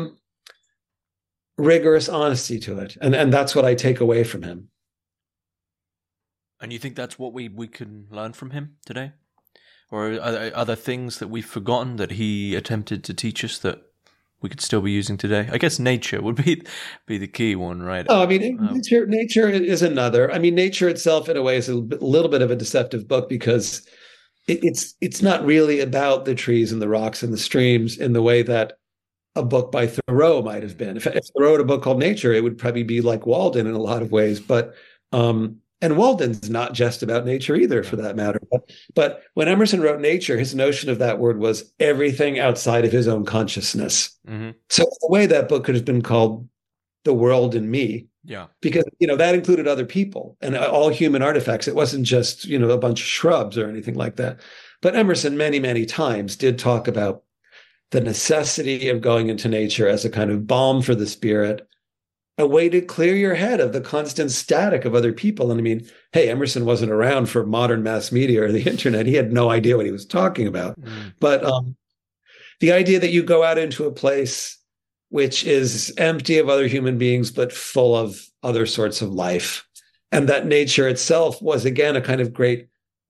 rigorous honesty to it. And that's what I take away from him. And you think that's what we can learn from him today? Or are there things that we've forgotten that he attempted to teach us that we could still be using today? I guess nature would be the key one, right? Oh, nature is another. Nature itself, in a way, is a little bit of a deceptive book because it's not really about the trees and the rocks and the streams in the way that a book by Thoreau might have been. If Thoreau wrote a book called Nature, it would probably be like Walden in a lot of ways. But and Walden's not just about nature either, for that matter. But when Emerson wrote Nature, his notion of that word was everything outside of his own consciousness. So the way that book could have been called The World in Me, because that included other people and all human artifacts. It wasn't just a bunch of shrubs or anything like that. But Emerson many, many times did talk about the necessity of going into nature as a kind of balm for the spirit, a way to clear your head of the constant static of other people. And hey, Emerson wasn't around for modern mass media or the internet. He had no idea what he was talking about. But the idea that you go out into a place which is empty of other human beings, but full of other sorts of life, and that nature itself was, again, a kind of great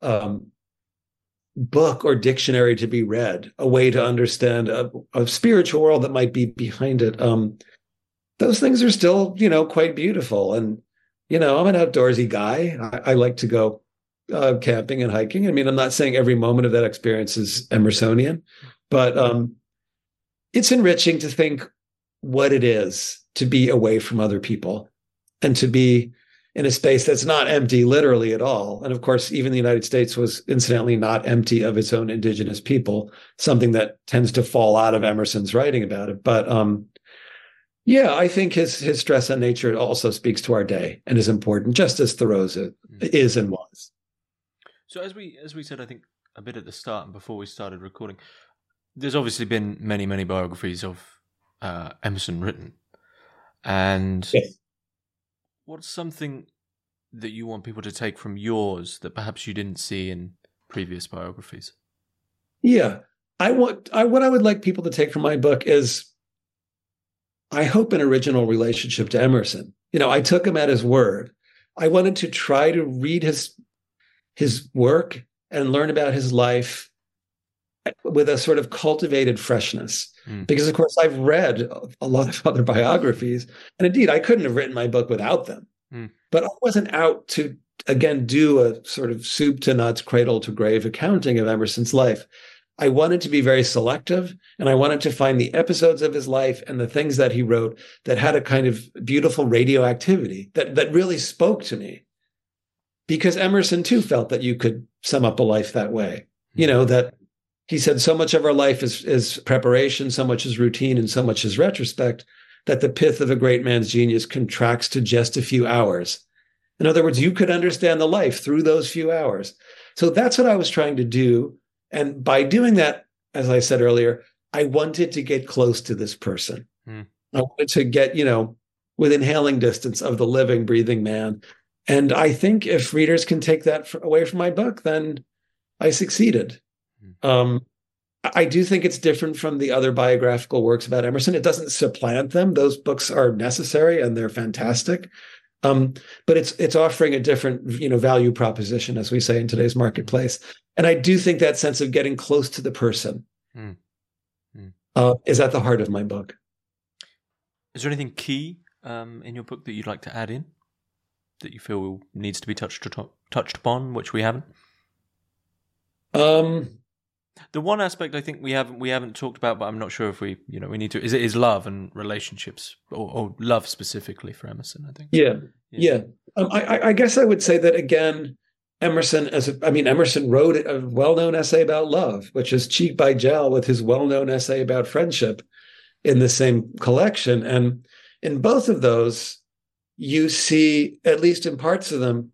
book or dictionary to be read, a way to understand a spiritual world that might be behind it. Those things are still, quite beautiful. And, I'm an outdoorsy guy. I like to go camping and hiking. I'm not saying every moment of that experience is Emersonian, but it's enriching to think what it is to be away from other people and to be in a space that's not empty literally at all. And of course, even the United States was incidentally not empty of its own indigenous people, something that tends to fall out of Emerson's writing about it. But I think his stress on nature also speaks to our day and is important, just as Thoreau's is and was. So as we said, I think a bit at the start and before we started recording, there's obviously been many, many biographies of Emerson written. And what's something that you want people to take from yours that perhaps you didn't see in previous biographies? Yeah. What I would like people to take from my book is, I hope, an original relationship to Emerson. I took him at his word. I wanted to try to read his work and learn about his life with a sort of cultivated freshness. Because, of course, I've read a lot of other biographies, and indeed, I couldn't have written my book without them. But I wasn't out to, again, do a sort of soup to nuts, cradle to grave accounting of Emerson's life. I wanted to be very selective, and I wanted to find the episodes of his life and the things that he wrote that had a kind of beautiful radioactivity that really spoke to me. Because Emerson, too, felt that you could sum up a life that way, that He said, so much of our life is preparation, so much is routine, and so much is retrospect, that the pith of a great man's genius contracts to just a few hours. In other words, you could understand the life through those few hours. So that's what I was trying to do. And by doing that, as I said earlier, I wanted to get close to this person. I wanted to get, within hailing distance of the living, breathing man. And I think if readers can take that away from my book, then I succeeded. I do think it's different from the other biographical works about Emerson. It doesn't supplant them. Those books are necessary and they're fantastic. But it's offering a different, value proposition, as we say in today's marketplace. And I do think that sense of getting close to the person is at the heart of my book. Is there anything key in your book that you'd like to add in that you feel needs to be touched upon, which we haven't? The one aspect I think we haven't talked about, but I'm not sure if we need to, is love and relationships, or love specifically for Emerson, I think. Yeah. I guess I would say that again, Emerson wrote a well-known essay about love, which is cheek by jowl with his well-known essay about friendship in the same collection. And in both of those, you see, at least in parts of them,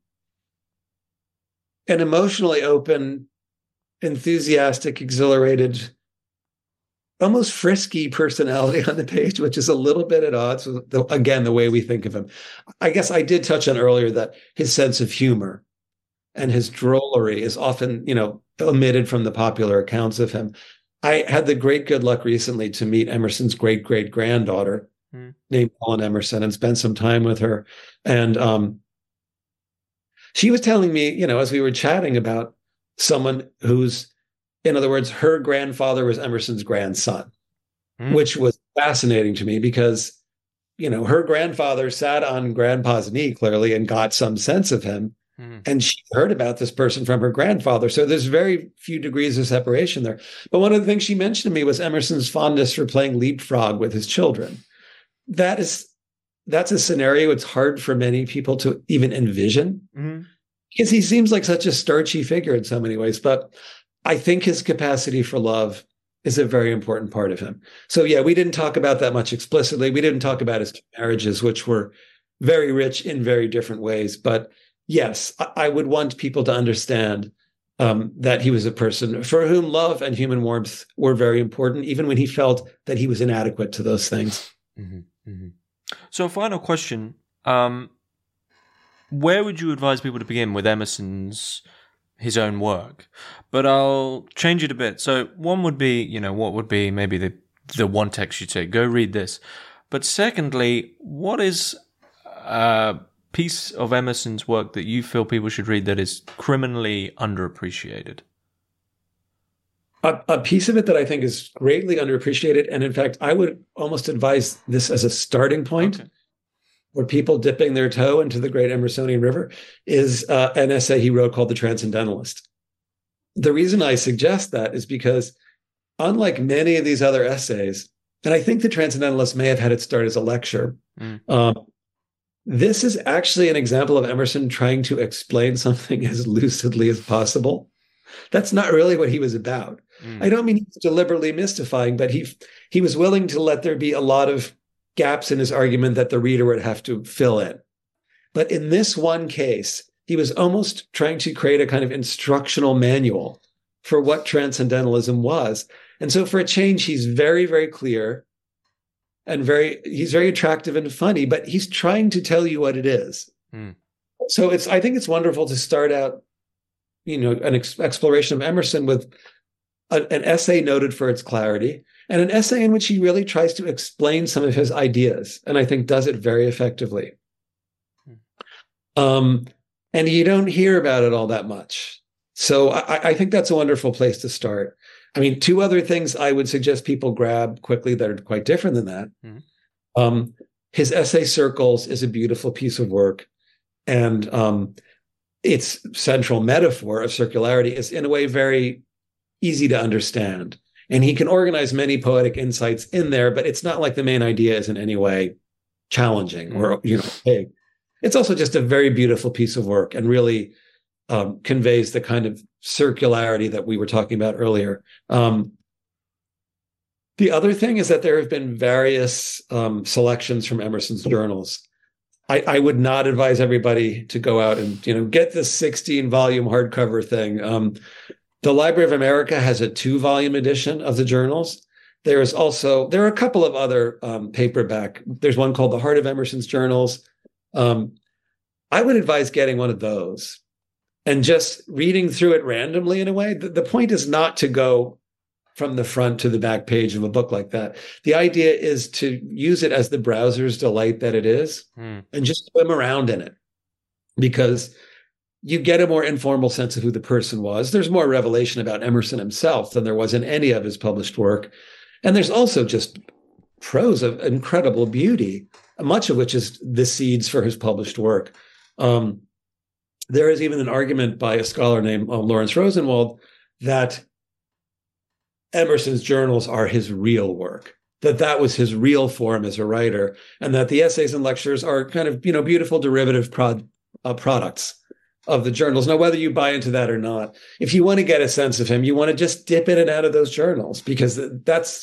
an emotionally open, enthusiastic, exhilarated, almost frisky personality on the page, which is a little bit at odds with, the way we think of him. I guess I did touch on earlier that his sense of humor and his drollery is often, omitted from the popular accounts of him. I had the great good luck recently to meet Emerson's great-great-granddaughter named Ellen Emerson and spend some time with her. And she was telling me, as we were chatting, about someone who's, in other words, her grandfather was Emerson's grandson, which was fascinating to me because, her grandfather sat on grandpa's knee clearly and got some sense of him. And she heard about this person from her grandfather. So there's very few degrees of separation there. But one of the things she mentioned to me was Emerson's fondness for playing leapfrog with his children. That's a scenario it's hard for many people to even envision. Because he seems like such a starchy figure in so many ways. But I think his capacity for love is a very important part of him. So yeah, we didn't talk about that much explicitly. We didn't talk about his marriages, which were very rich in very different ways. But yes, I would want people to understand that he was a person for whom love and human warmth were very important, even when he felt that he was inadequate to those things. So final question. Where would you advise people to begin with his own work? But I'll change it a bit. So one would be, what would be maybe the one text you'd say, go read this. But secondly, what is a piece of Emerson's work that you feel people should read that is criminally underappreciated? A piece of it that I think is greatly underappreciated, and in fact, I would almost advise this as a starting point. Okay. For people dipping their toe into the great Emersonian river, is an essay he wrote called The Transcendentalist. The reason I suggest that is because, unlike many of these other essays, and I think The Transcendentalist may have had its start as a lecture, this is actually an example of Emerson trying to explain something as lucidly as possible. That's not really what he was about. I don't mean he was deliberately mystifying, but he was willing to let there be a lot of gaps in his argument that the reader would have to fill in. But in this one case, he was almost trying to create a kind of instructional manual for what transcendentalism was. And so for a change, he's very, very clear and he's very attractive and funny, but he's trying to tell you what it is. So I think it's wonderful to start out, an exploration of Emerson with an essay noted for its clarity, and an essay in which he really tries to explain some of his ideas, and I think does it very effectively. And you don't hear about it all that much. So I think that's a wonderful place to start. I mean, two other things I would suggest people grab quickly that are quite different than that. His essay Circles is a beautiful piece of work, and its central metaphor of circularity is in a way very easy to understand. And he can organize many poetic insights in there, but it's not like the main idea is in any way challenging or, big. It's also just a very beautiful piece of work and really conveys the kind of circularity that we were talking about earlier. The other thing is that there have been various selections from Emerson's journals. I would not advise everybody to go out and get this 16-volume hardcover thing. The Library of America has a 2-volume edition of the journals. There are a couple of other paperback. There's one called The Heart of Emerson's Journals. I would advise getting one of those and just reading through it randomly in a way. The point is not to go from the front to the back page of a book like that. The idea is to use it as the browser's delight that it is, and just swim around in it, because you get a more informal sense of who the person was. There's more revelation about Emerson himself than there was in any of his published work. And there's also just prose of incredible beauty, much of which is the seeds for his published work. There is even an argument by a scholar named Lawrence Rosenwald that Emerson's journals are his real work, that was his real form as a writer, and that the essays and lectures are kind of, beautiful derivative products of the journals. Now, whether you buy into that or not, if you want to get a sense of him, you want to just dip in and out of those journals, because that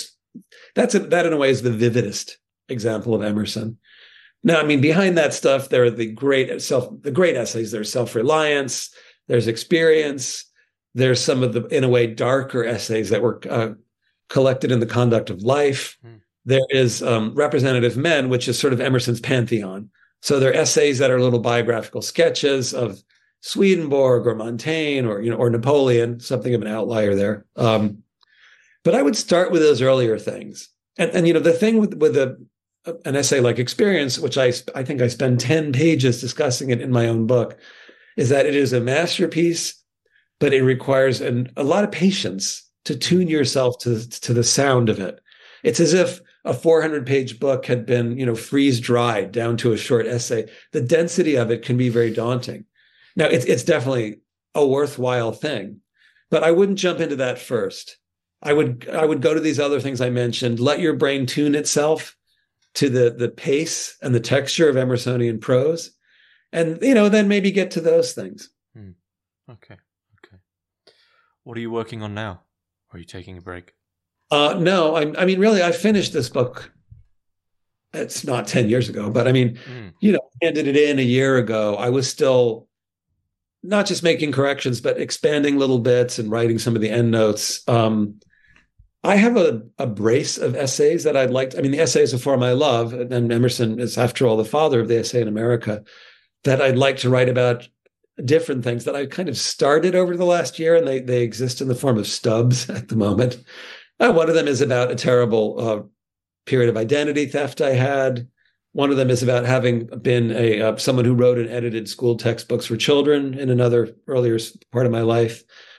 in a way is the vividest example of Emerson. Now, behind that stuff, there are the great essays. There's Self-Reliance, there's Experience. There's some of the, in a way, darker essays that were collected in The Conduct of Life. There is Representative Men, which is sort of Emerson's pantheon. So they're essays that are little biographical sketches of Swedenborg or Montaigne or Napoleon, something of an outlier there. But I would start with those earlier things. And the thing with an essay like Experience, which I think I spend 10 pages discussing it in my own book, is that it is a masterpiece, but it requires a lot of patience to tune yourself to the sound of it. It's as if a 400-page book had been, freeze-dried down to a short essay. The density of it can be very daunting. Now, it's definitely a worthwhile thing, but I wouldn't jump into that first. I would go to these other things I mentioned. Let your brain tune itself to the pace and the texture of Emersonian prose, and then maybe get to those things. Okay. What are you working on now? Or are you taking a break? No, really, I finished this book. It's not 10 years ago, but handed it in a year ago. I was still not just making corrections, but expanding little bits and writing some of the endnotes. I have a brace of essays that I'd like to, the essay is a form I love, and Emerson is, after all, the father of the essay in America, that I'd like to write about different things that I kind of started over the last year, and they exist in the form of stubs at the moment. One of them is about a terrible period of identity theft I had. One of them is about having been someone who wrote and edited school textbooks for children in another earlier part of my life.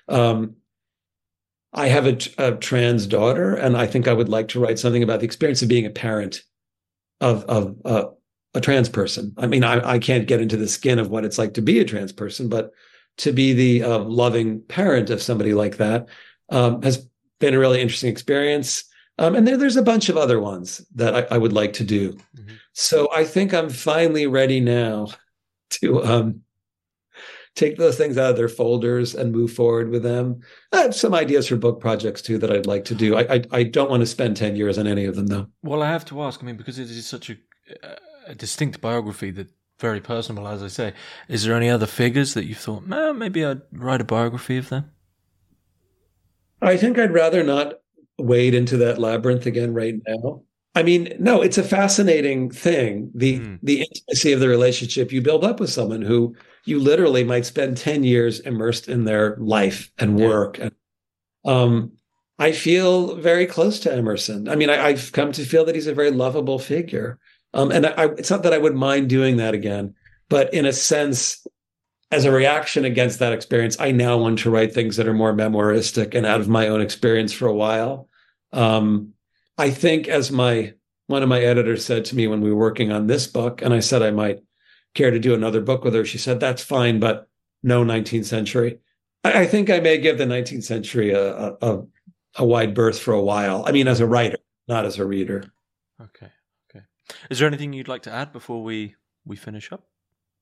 I have a trans daughter, and I think I would like to write something about the experience of being a parent of a trans person. I can't get into the skin of what it's like to be a trans person, but to be the loving parent of somebody like that has been a really interesting experience. And there's a bunch of other ones that I would like to do. Mm-hmm. So I think I'm finally ready now to take those things out of their folders and move forward with them. I have some ideas for book projects too that I'd like to do. I don't want to spend 10 years on any of them, though. Well, I have to ask, because it is such a distinct biography, that very personal, as I say. Is there any other figures that you thought, maybe I'd write a biography of them? I think I'd rather not wade into that labyrinth again right now. No, it's a fascinating thing. The intimacy of the relationship you build up with someone who you literally might spend 10 years immersed in their life and work. And I feel very close to Emerson. I've come to feel that he's a very lovable figure. And it's not that I would mind doing that again, but in a sense, as a reaction against that experience, I now want to write things that are more memoiristic and out of my own experience for a while. I think, as one of my editors said to me when we were working on this book, and I said I might care to do another book with her, she said, "That's fine, but no 19th century." I think I may give the 19th century a wide berth for a while. As a writer, not as a reader. Okay. Is there anything you'd like to add before we finish up?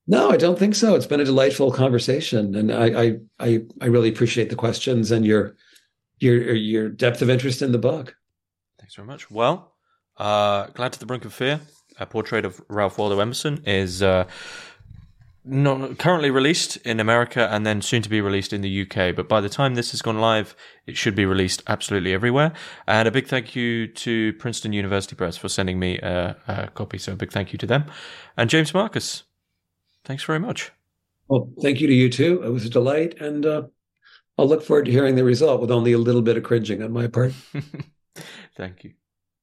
No, I don't think so. It's been a delightful conversation, and I really appreciate the questions and your depth of interest in the book. Thanks very much. Well, Glad to the Brink of Fear, a portrait of Ralph Waldo Emerson, is not currently released in America and then soon to be released in the UK. But by the time this has gone live, it should be released absolutely everywhere. And a big thank you to Princeton University Press for sending me a copy. So a big thank you to them. And James Marcus, thanks very much. Well, thank you to you too. It was a delight, and I'll look forward to hearing the result with only a little bit of cringing on my part. Thank you.